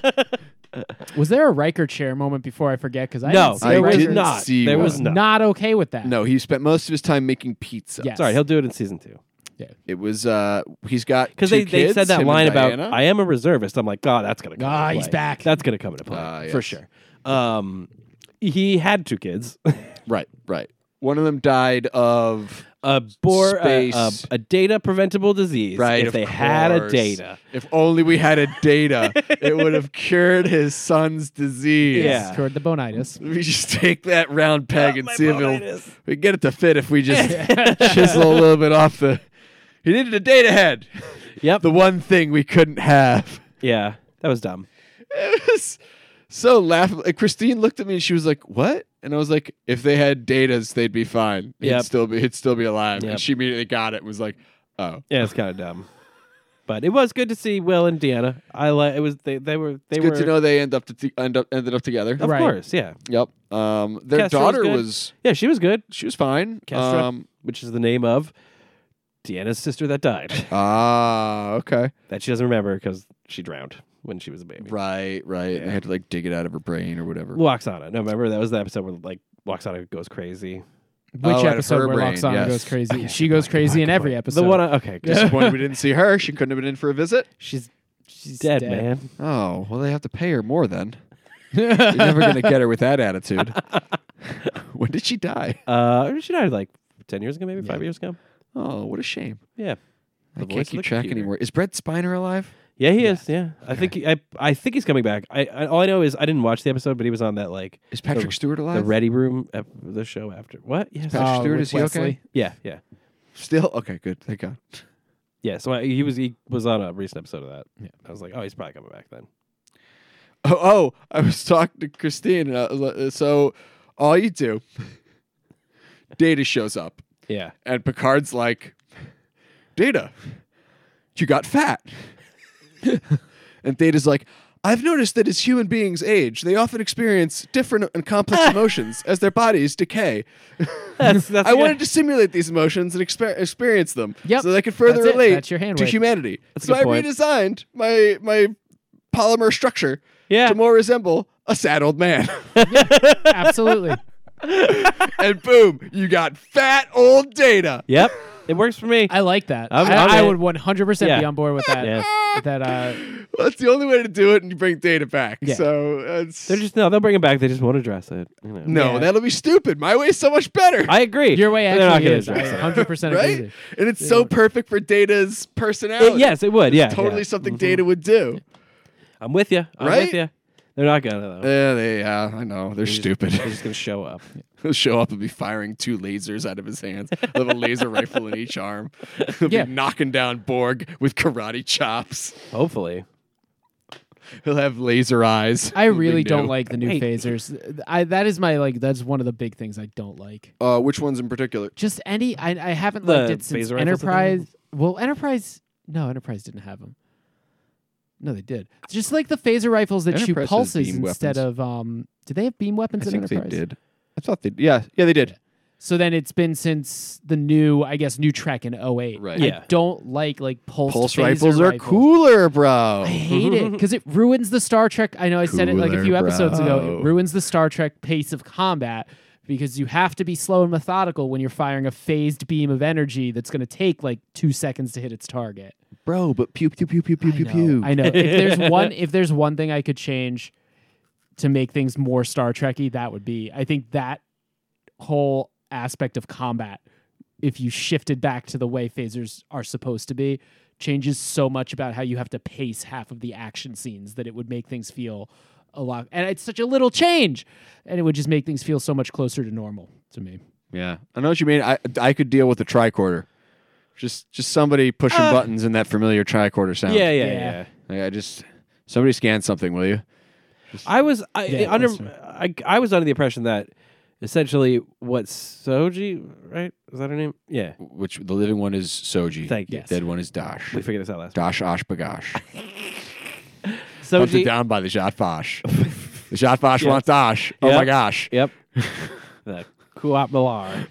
Was there a Riker chair moment before I forget? Because I No, didn't see I there was Riker. didn't not. see There one. was not. not okay with that. No, he spent most of his time making pizza. Yes. Sorry, he'll do it in season two. It was uh he's got Because two they, they kids, said that him line and about Diana. I am a reservist. I'm like, oh, that's gonna come. Ah, into he's play. back. That's gonna come into play Ah, for yes. sure. Um, he had two kids, Right, right. One of them died of a bore, a, a, Space. a data preventable disease. right. if of they had a course. data, If only we had a data, it would have cured his son's disease. Yeah. Cured the bonitis. We just take that round peg and my see if it'll bonitis. we get it to fit if we just chisel a little bit off the. He needed a data head. Yep. The one thing we couldn't have. yeah, that was dumb. It was so laughable. Like, Christine looked at me and she was like, "What?" And I was like, "If they had datas, they'd be fine. He'd Yep. still be. He'd still be alive." Yep. And she immediately got it. And was like, "Oh, Yeah, it's kind of dumb. But it was good to see Will and Deanna. I like it was they they were they it's were good to know they end up to t- end up ended up together." Of Right. course, yeah, Yep. Um, their Castro was daughter good. was yeah. She was good. she was fine. Kestra, Um, which is the name of Deanna's sister that died. ah, okay. that she doesn't remember because she drowned when she was a baby. Right, right. Yeah. They had to like dig it out of her brain or whatever. Loxana. No, remember that was the episode where like Loxana goes crazy. Which Oh, out of episode her where brain, Loxana yes. goes crazy? Okay, she good goes point, crazy good in point, every good point. episode. The one. I- Okay, good. Disappointed we didn't see her. She couldn't have been in for a visit. she's She's dead, dead. man. Oh, well, they have to pay her more then. You're never going to get her with that attitude. When did she die? Uh, she died like ten years ago, maybe five Yeah. years ago. Oh, what a shame. Yeah, I The can't voice of keep the track computer. anymore. Is Brett Spiner alive? yeah, he Yeah. is. Yeah, I think he, I I think he's coming back. I, I all I know is I didn't watch the episode, but he was on that like Is Patrick The- Stewart alive? the Ready Room, ep- the show after. What? Yes. Patrick Oh, Stewart, with is he okay? Wesley. Yeah, yeah, Still? Okay, good. Thank God. yeah. So I, he was he was on a recent episode of that. Yeah, I was like, oh, he's probably coming back then. Oh, oh I was talking to Christine. And I was like, so all you do, Data shows up. Yeah. And Picard's like, Data, you got fat. And Data's like, I've noticed that as human beings age, they often experience different and complex emotions as their bodies decay. That's, that's I yeah. wanted to simulate these emotions and exper- experience them Yep. so that I could further That's it. relate That's your hand to wave. humanity. That's a so good I point. redesigned my my polymer structure Yeah. to more resemble a sad old man. Absolutely. And boom, you got fat old Data. Yep. It works for me. I like that. I'm- I, I'm I in. would one hundred percent be Yeah. on board with that. Yeah. With that. Uh, Well, that's the only way to do it, and you bring Data back. Yeah. So it's They're just no. They'll bring him back. They just won't address it. You know. no, Yeah. that'll be stupid. My way's so much better. I agree. your way But they're not actually gonna is. I address it. one hundred percent agree right? with you. And it's so perfect for Data's personality. It- yes, it would. Yeah, totally yeah. something Mhm. Data would do. I'm with you. I'm Right? with you. They're not gonna though. Yeah, they. Yeah, I know. They're just- stupid. They're just gonna show up. He'll show up and be firing two lasers out of his hands. He'll have a laser rifle in each arm. He'll Yeah. be knocking down Borg with karate chops. Hopefully. He'll have laser eyes. I It'll be really don't new. like the new Hey. phasers. I that is my like that's one of the big things I don't like. Uh, which ones in particular? Just any I I haven't The liked it since phaser rifles that they have? Enterprise. Well, Enterprise no, Enterprise didn't have them. No, they did. Just like the phaser rifles that Enterprise shoot has pulses beam instead weapons. of um. Did they have beam weapons I in think they Enterprise? did. I thought they. Yeah, yeah, they did. So then it's been since the new, I guess, new Trek in oh eight. Right. I Yeah. don't like like pulsed Pulse phaser rifles are rifles. cooler, bro. I hate it because it ruins the Star Trek. I know I said it like a Cooler, few episodes ago. bro. It ruins the Star Trek pace of combat because you have to be slow and methodical when you're firing a phased beam of energy that's going to take like two seconds to hit its target. Bro, but pew pew pew pew pew I pew know. pew. I know. If there's one, if there's one thing I could change to make things more Star Trekky, that would be. I think that whole aspect of combat, if you shifted back to the way phasers are supposed to be, changes so much about how you have to pace half of the action scenes that it would make things feel a lot. And it's such a little change, and it would just make things feel so much closer to normal to me. Yeah, I know what you mean. I I could deal with the tricorder. Just just somebody pushing Uh, buttons in that familiar tricorder sound. Yeah, yeah, Yeah. yeah. Like, I just somebody scan something, will you? I was I, Yeah, under that's true. I, I was under the impression that essentially what Soji, right? Is that her name? Yeah. Which the living one is Soji. Thank you. Yes. Dead one is Dash. We figured this out last. Dash Osh Bagash. Hunted Soji. down by the Jat Fosh. The Jat Fosh Yep. wants Dash. Oh Yep. my gosh. Yep. The Kuat Milar.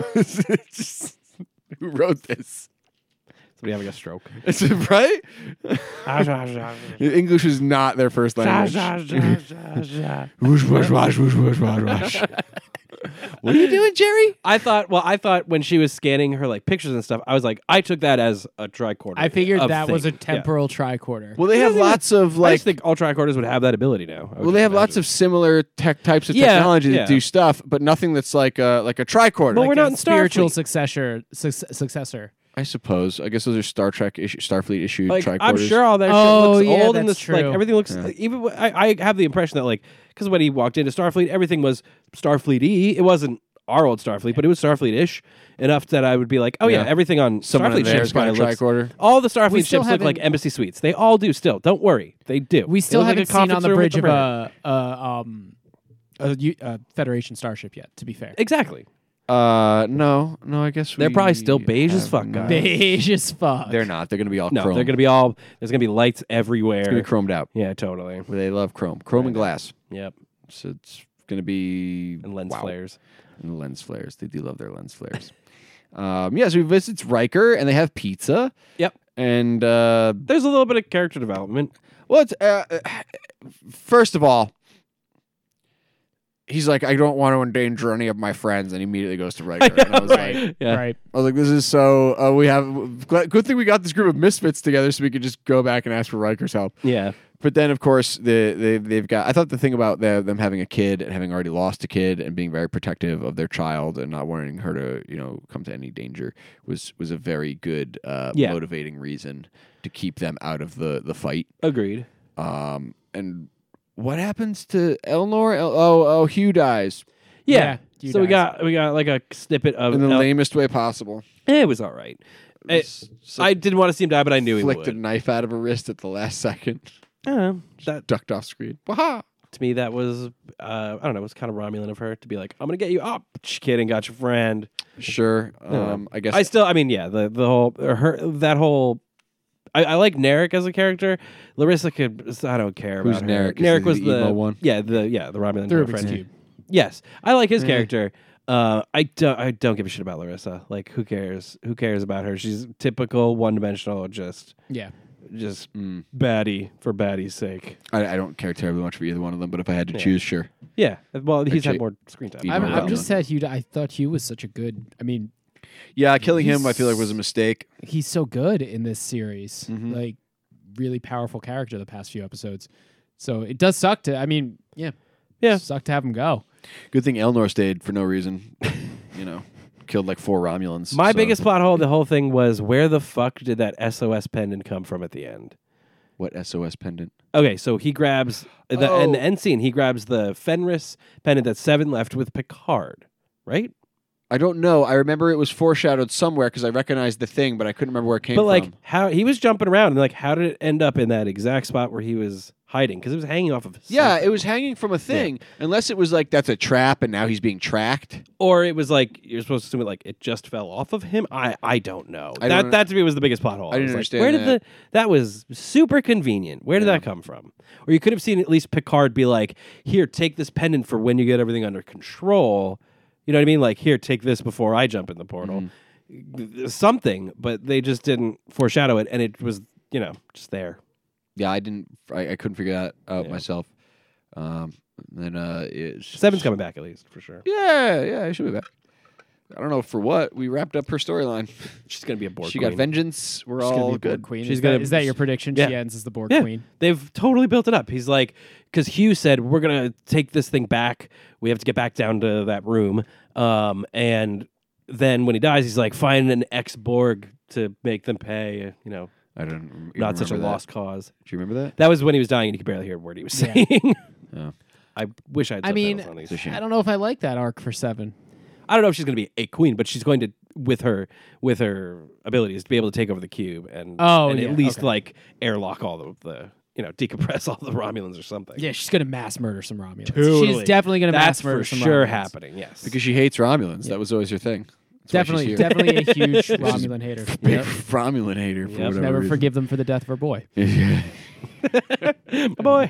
Who wrote this? Somebody having a stroke. Is it right? English is not their first language. Whoosh, whoosh, wash, whoosh, whoosh, wash, wash. What are you doing, Jerry? I thought, well, I thought when she was scanning her like pictures and stuff, I was like, I took that as a tricorder. I figured of that was a thing. temporal tricorder. Well, they Yeah, have I think lots of Yeah. I like. just think all tricorders would have that ability now. I would Well, they just have lots imagine. of similar tech types of Yeah, technology yeah. that do stuff, but nothing that's like a like a tricorder. But Like we're a not in spiritual Starfleet. successor. Suc- successor. I suppose. I guess those are Star Trek issue, Starfleet issued Like, tricorders. I'm sure all that Oh, shit looks yeah, old and that's this like true. everything looks Yeah. even. w- I, I have the impression that like because when he walked into Starfleet, everything was Starfleet E. It wasn't our old Starfleet, but it was Starfleet ish enough that I would be like, oh yeah, Yeah. everything on Someone in Starfleet there ships has got a kind of looks. tricorder. All the We Starfleet still ships look like haven't- embassy suites. They all do. Still, don't worry, they do. We still They look haven't like a seen on conference the room bridge with of the a, a um a, U- a Federation starship yet. To be fair, exactly. Uh, no, no. I guess They're we probably still beige as have fuck, not. guys. beige as fuck. They're not. They're going to be all No, chrome. they're gonna be all. There's gonna be lights everywhere. It's going to be chromed out. Yeah, totally. They love chrome, chrome and glass. Yep, So it's going to be and lens wow. flares. And lens flares. They do love their lens flares. um, yeah, so we visit Riker, and they have pizza. Yep. And uh, There's a little bit of character development. well, it's, uh, uh, first of all, he's like, I don't want to endanger any of my friends, and he immediately goes to Riker. And I was like, Yeah. Right. I was like, this is so. Uh, we have glad, good thing we got this group of misfits together, so we could just go back and ask for Riker's help. Yeah. But then, of course, the, they they've got. I thought the thing about the, them having a kid and having already lost a kid and being very protective of their child and not wanting her to, you know, come to any danger was was a very good uh, Yeah. motivating reason to keep them out of the the fight. Agreed. Um, and what happens to Elnor? El- oh, oh, Hugh dies Yeah. Yeah, you so we guys. got we got like a snippet of in the El- lamest way possible. Eh, it was all right. It- S- I didn't want to see him die, but I knew he flicked a would. knife out of her wrist at the last second. Uh, that Ducked off screen. Waha! to me, that was uh, I don't know. It was kind of Romulan of her to be like, "I'm gonna get you up." Just kidding, got your friend. Sure. Um, I guess I still, I mean, yeah, the the whole or her that whole. I, I like Narek as a character. Larissa could. I don't care Who's about her. Narek? Is Narek he was the the emo one? Yeah, the yeah the Romulan The Rubik's girlfriend. Cube. Yes, I like his Eh. character. Uh, I don't. I don't give a shit about Larissa. Like, who cares? Who cares about her? She's typical one dimensional. Just, Yeah. just Mm. baddie for baddie's sake. I, I don't care terribly much for either one of them, but if I had to Yeah. choose, sure. Yeah. Well, he's Actually, had more screen time. Be I'm, more I'm about just them. sad Hugh. I thought Hugh was such a good. I mean, Yeah, killing him I feel like He's- was a mistake. he's so good in this series. Mhm. Like, really powerful character the past few episodes. So it does suck to. I mean, yeah, Yeah. suck to have him go. Good thing Elnor stayed for no reason. you know, killed like four Romulans. My so- biggest plot hole of the whole thing was where the fuck did that S O S pendant come from at the end? What S O S pendant? Okay, so he grabs the in Oh. the end scene. He grabs the Fenris pendant that Seven left with Picard, right? I don't know. I remember it was foreshadowed somewhere because I recognized the thing, but I couldn't remember where it came But like, from. how he was jumping around, and like, how did it end up in that exact spot where he was hiding? Because it was hanging off of. Yeah, something. it was hanging from a thing. Unless it was like that's a trap and now he's being tracked. or it was like you're supposed to assume it like it just fell off of him. I I don't know. I that don't- that to me was the biggest plot hole. I didn't was like, understand Where did that. the that was super convenient. Where did Yeah. that come from? Or you could have seen at least Picard be like, "Here, take this pendant for when you get everything under control." You know what I mean? Like, here, take this before I jump in the portal. Mm-hmm. Something, but they just didn't foreshadow it, and it was you know just there. Yeah, I didn't. I, I couldn't figure that out Yeah. myself. Um, then uh, it's, Seven's coming back at least for sure. Yeah, yeah, I should be back. I don't know for what. We wrapped up her storyline. She's gonna be a Borg She queen. got vengeance. We're She's gonna all be Borg good. Queen. She's is, gonna- that, is that your prediction? Yeah. She ends as the Borg Yeah. Queen. They've totally built it up. He's like, because Hugh said, we're going to take this thing back. We have to get back down to that room. Um, and then when he dies, he's like, find an ex-Borg to make them pay, you know, I don't. even not such a remember that. lost cause. Do you remember that? That was when he was dying and you could barely hear a word he was Yeah. saying. Oh. I wish I had I mean, subtitles on these. It's a shame. I don't know if I like that arc for Seven. I don't know if she's going to be a queen, but she's going to with her with her abilities to be able to take over the cube and Oh, and yeah, at least okay. like airlock all the, the you know decompress all the Romulans or something. Yeah, she's gonna mass murder some Romulans. Totally. She's definitely gonna That's mass murder for some sure Romulans. happening. Yes, Because she hates Romulans. That was always her thing. That's why she's Definitely, here. definitely a huge Romulan hater. Big Romulan hater for Yep. whatever Never reason. forgive them for the death of her boy. my boy.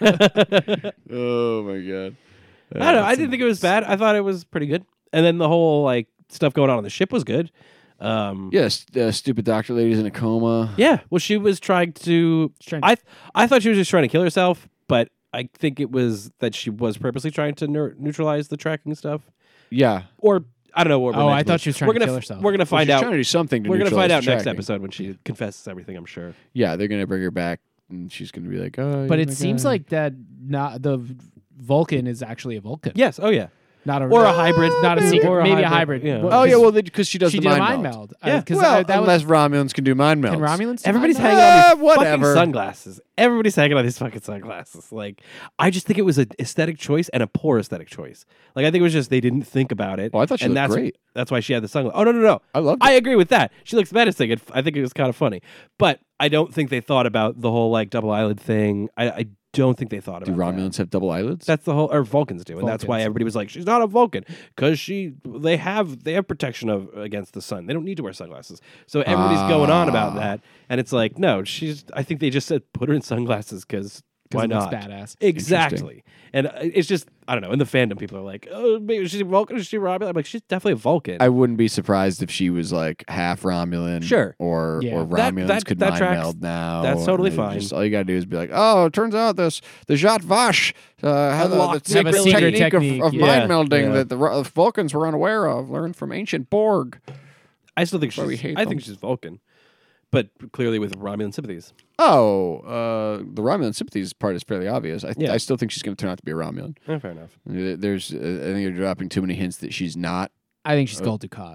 Oh my god. I don't know. I didn't think it was bad. I thought it was pretty good. And then the whole like stuff going on on the ship was good. Um, Yes, uh, stupid doctor lady's in a coma. Yeah. Well, she was trying to. She's trying to- I th- I thought she was just trying to kill herself, but I think it was that she was purposely trying to neur- neutralize the tracking stuff, Yeah. or I don't know what. we're Oh, meant I to thought believe. she was trying we're to gonna kill f- herself. We're gonna Well, find she's out. trying to do something to We're gonna neutralize find out the next tracking. episode when she confesses everything. I'm sure. Yeah, they're gonna bring her back, and she's gonna be like, "Oh." But you're it my seems guy. like that not the Vulcan is actually a Vulcan. Yes. Oh yeah. Not a Or a hybrid. Not a Maybe. secret. Or a maybe a hybrid, hybrid. yeah. What- Oh yeah, 'cause well, because she does she the did mind, a mind meld. meld. Yeah. Because Well, that unless was, Romulans can do mind melds. can Romulans? do Everybody's mind hanging meld? on Uh, these whatever. fucking sunglasses. Everybody's hanging on these fucking sunglasses. Like, I just think it was an aesthetic choice and a poor aesthetic choice. Like, I think it was just they didn't think about it. Oh, I thought she and looked that's, great. That's why she had the sunglasses. Oh no, no, no. I loved it. I agree with that. She looks menacing. It, I think it was kind of funny, but I don't think they thought about the whole like double eyelid thing. I, I don't think they thought Do about that. Romulans have double eyelids? That's the whole, or Vulcans do, and that's why Vulcans. everybody was like, "She's not a Vulcan because she." They have they have protection of against the sun. They don't need to wear sunglasses. So everybody's going on about Ah. that, and it's like, no, she's. I think they just said put her in sunglasses because why it looks not? badass. Exactly, and uh, it's just I don't know. In the fandom, people are like, "Oh, maybe she's a Vulcan. Is she Romulan?" I'm like, she's definitely a Vulcan. I wouldn't be surprised if she was like half Romulan. Sure. Or Yeah. or That- Romulans that- could that mind tracks. meld now. That's totally and fine. Just, all you gotta do is be like, oh, it turns out this the Jat Vash uh, had a, the Unlocked- have a secret secret technique, technique, of, of yeah. mind melding Yeah. that the Ro- Vulcans were unaware of, learned from ancient Borg. I still think why we she's. hate I them. think she's Vulcan, but clearly with Romulan sympathies. Oh, uh, the Romulan sympathies part is fairly obvious. I, Yeah. I still think she's going to turn out to be a Romulan. Eh, fair enough. There- There's, uh, I think you're dropping too many hints that she's not. I think she's Gul Dukat.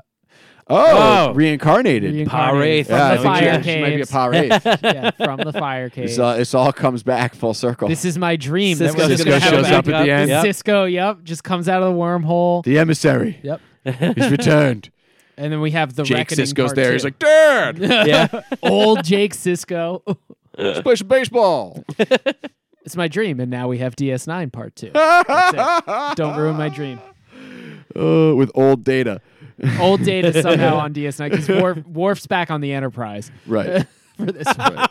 Oh, Oh. reincarnated. Reincarnated Parwraith. from yeah, I the think she- fire she, might be a caves. Parwraith. Yeah, from the fire caves. This, uh, this all comes back full circle. This is my dream. that Cisco's we're Cisco gonna gonna have shows show up back at the end. Yep. Cisco, yep, just comes out of the wormhole. The emissary. Yep. He's returned. And then we have the Jake reckoning Sisko's part there. two. He's like, Dad, Yeah. old Jake Sisko. let's play some baseball. It's my dream, and now we have D S nine part two. That's it. Don't ruin my dream. Uh, with old data. Old Data somehow on D S nine because Worf, Worf's back on the Enterprise Right. for this one.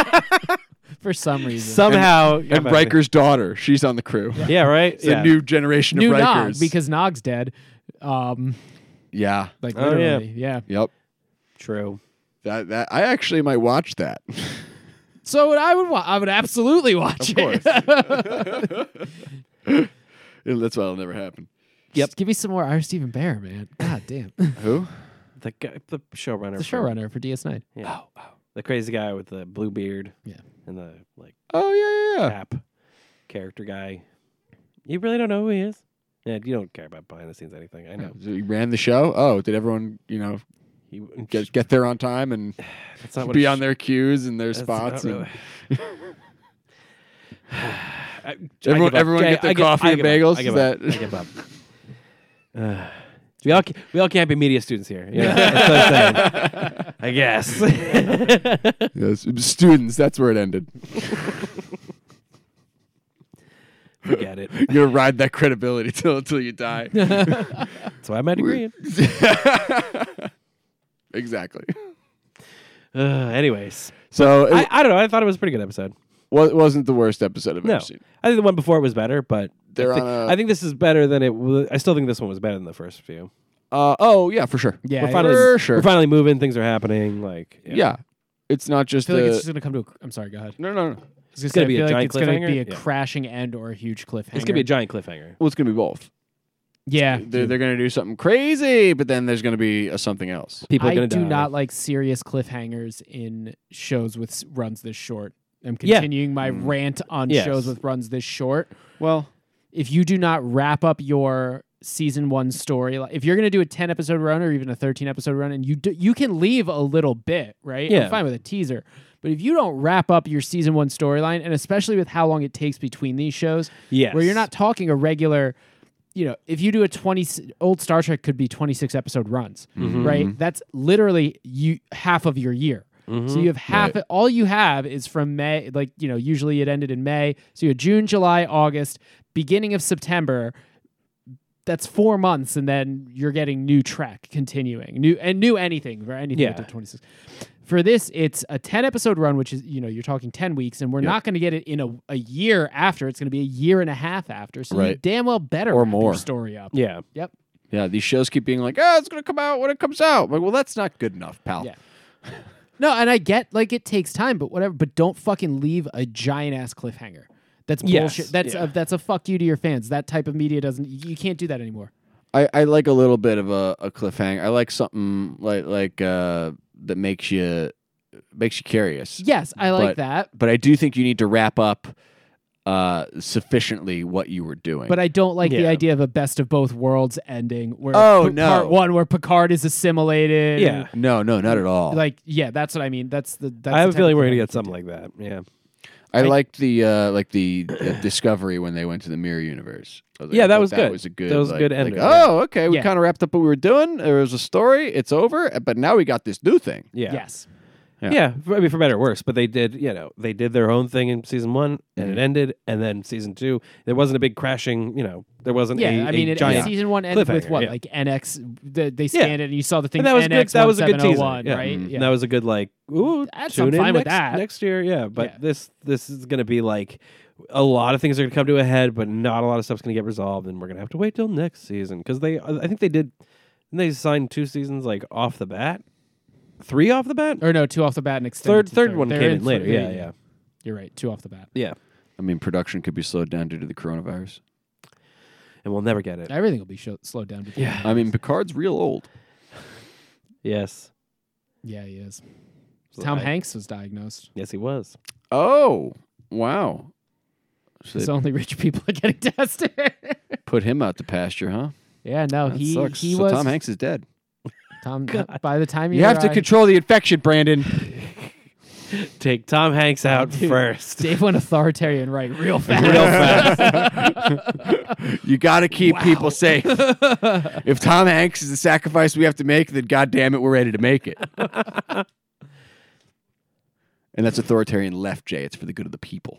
For some reason. Somehow. And Riker's daughter. She's on the crew. Yeah. Right. It's yeah. a new generation New of Nog Rikers. because Nog's dead. Um, yeah. like Oh, yeah. literally, yeah. Yep. True. That that I actually might watch that. So I would, wa- I would absolutely watch Of course. it. Yeah, that's why it'll never happen. Just give me some more Ira Stephen Bear, man. God damn. Who? The guy, the showrunner. The for- showrunner for D S nine. Yeah. Oh, The crazy guy with the blue beard. Yeah. And the like Oh yeah, yeah, yeah. cap character guy. You really don't know who he is? Yeah, you don't care about behind the scenes anything. I know. So he ran the show. Oh, did everyone, you know, He, get get there on time and that's not what be a on sh- their cues and their that's spots? not and- really- I- I Everyone- give up. everyone Jay, get their I give- coffee I and give up. bagels? I give Is up. that- I give up. Uh, we all ca- we all can't be media students here. You know? That's what I'm saying. I guess. Yes, students. That's where it ended. Forget it. You're gonna ride that credibility till until you die. That's why I'm at degree. Exactly. Uh, anyways, So it I, I don't know. I thought it was a pretty good episode. wa- wasn't the worst episode I've No, ever seen. I think the one before it was better, but They're I, think, on a- I think this is better than it. Was. I still think this one was better than the first few. Uh, oh yeah, for sure. Yeah, we're yeah. finally, For sure. we're finally moving. Things are happening. Like, Yeah. yeah, It's not I just feel like a- it's just going to come to a. I'm sorry, go ahead. no, no, no. I was It's gonna say, be I feel a like giant it's gonna cliffhanger? be a Yeah. crashing end or a huge cliffhanger. it's gonna be a giant cliffhanger. Well, it's gonna be both. Yeah. They're, they're gonna do something crazy, but then there's gonna be a something else. People are I gonna do die. not like serious cliffhangers in shows with s- runs this short. I'm Yeah. continuing my Mm. rant on Yes. shows with runs this short. Well, If you do not wrap up your season one story, like, if you're going to do a ten episode run or even a thirteen episode run, and you do, you can leave a little bit, right? Yeah. I'm fine with a teaser. But if you don't wrap up your season one storyline, and especially with how long it takes between these shows, Yes. where you're not talking a regular you know, if you do a twenty old Star Trek could be twenty-six episode runs, Mhm. right? That's literally you half of your year. Mhm. So you have half. Right. All you have is from May. Like you know, usually it ended in May. So you have June, July, August, beginning of September. That's four months, and then you're getting new Trek continuing, new and new anything for anything Yeah. up to twenty-six. For this, it's a ten episode run, which is you know you're talking ten weeks, and we're Yep. not going to get it in a, a year after. It's going to be a year and a half after. So you Right. damn well better Or wrap more. your story up. Yeah. Yep. Yeah, these shows keep being like, oh, it's going to come out when it comes out. Like, well, that's not good enough, pal. Yeah. No, and I get like it takes time, but whatever. But don't fucking leave a giant ass cliffhanger. That's Yes, bullshit. That's yeah. a, that's a fuck you to your fans. That type of media doesn't. You you can't do that anymore. I, I like a little bit of a, a cliffhanger. I like something like like uh, that makes you makes you curious. Yes, I like But- that. But I do think you need to wrap up uh, sufficiently what you were doing. But I don't like the Yeah. idea of a best of both worlds ending. Where Oh, P- no. part one where Picard is assimilated. Yeah. no, no, not at all. Like yeah, that's what I mean. That's the. That's I have the a feeling type we're of gonna thing get you something can like that. Yeah. I I- liked the uh, like the uh, Discovery when they went to the mirror universe. I like, Yeah, I that thought was that good. Was a good. That was a like- good like, ending, oh, okay. We Yeah. kind of wrapped up what we were doing. There was a story. It's over. But now we got this new thing. Yeah. do. Yes. Yeah. Yeah. for- I mean, for better or worse, but they did, you know, they did their own thing in season one and Mhm. it ended. And then season two, there wasn't a big crashing, you know, there wasn't Yeah, a, I mean, a it, giant. season one ended with cliffhanger, what, yeah. like N X. The, they scanned it, and you saw the thing. And that was N good. X That was a good teaser. one, Yeah. right? Mhm. Yeah. And that was a good, like, ooh, That's- tune I'm in fine with next, that. next year. Yeah. But Yeah. this this is going to be like a lot of things are going to come to a head, but not a lot of stuff's going to get resolved. And we're going to have to wait till next season because they, I think they did, didn't they signed two seasons like off the bat? Three off the bat? Or no, two off the bat and extended. Third to third one They're came in in later. three, Yeah, yeah. You're right. Two off the bat. Yeah. I mean, production could be slowed down due to the coronavirus. And we'll never get it. Everything will be show- slowed down. before Yeah. that. I mean, Picard's real old. Yes. Yeah, he is. So Tom I- Hanks was diagnosed. Yes, he was. Oh, wow. So So they only rich people are getting tested. put him out to pasture, huh? yeah, no, That he sucks. he so was Tom Hanks is dead. Tom. God. By the time You have to uh, control the infection, Brandon. Take Tom Hanks out Dude. first. Dave went authoritarian right real fast. Real fast. You got to keep Wow. people safe. If Tom Hanks is the sacrifice we have to make, then goddamn it, we're ready to make it. And that's authoritarian left, Jay. It's for the good of the people.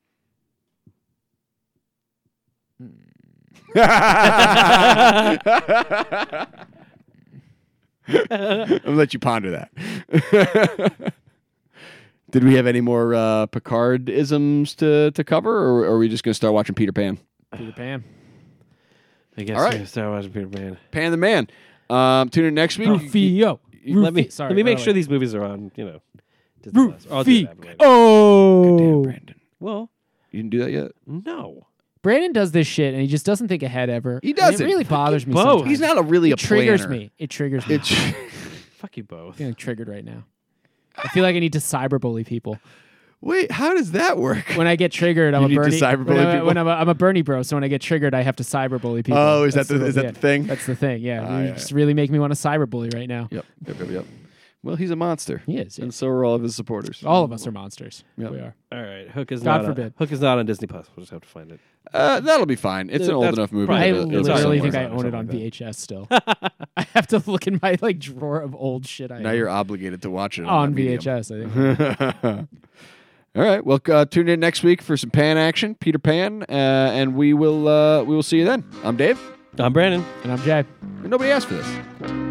I'm gonna let you ponder that. Did we have any more uh, Picard isms to, to cover, or are we just gonna start watching Peter Pan? Peter Pan. I guess All right. you start watching Peter Pan. Pan the Man. Um, tune in next week. Rufio. Let me Sorry, let me make by the sure way. these movies are on. You know, Disney Plus. I'll do Rufio. that later. Oh. Damn, Brandon. Well, You didn't do that yet. no. Brandon does this shit and he just doesn't think ahead ever. He And doesn't. It really bothers me. both. sometimes. He's not a really It a triggers planner. me. It triggers me. It's Fuck you both. I'm feeling triggered right now. I feel like I need to cyberbully people. wait. How does that work? When I get triggered, I'm You a need to Bernie. cyberbully when, I, people? when I'm, a, I'm a Bernie bro, so when I get triggered, I have to cyberbully people. Oh, is that That's the- is that yeah, the thing? That's the thing. Yeah, Ah, you yeah, just really make me want to cyberbully right now. Yep. Yep. Yep. Yep. Well, he's a monster, He is. yeah. and so are all of his supporters. All of us are monsters. Yep. We are. All right, Hook is God not. forbid. A, Hook is not on Disney Plus. We'll just have to find it. Uh, that'll be fine. It's Th- an old that's enough movie. probably- I that it'll be literally think somewhere. I own it something on like V H S still. I have to look in my like drawer of old shit. I Now own. you're obligated to watch it on, on that V medium. H S. I think. All right. Well, uh, tune in next week for some Pan action, Peter Pan, uh, and we will uh, we will see you then. I'm Dave. I'm Brandon. And I'm Jay. Nobody asked for this.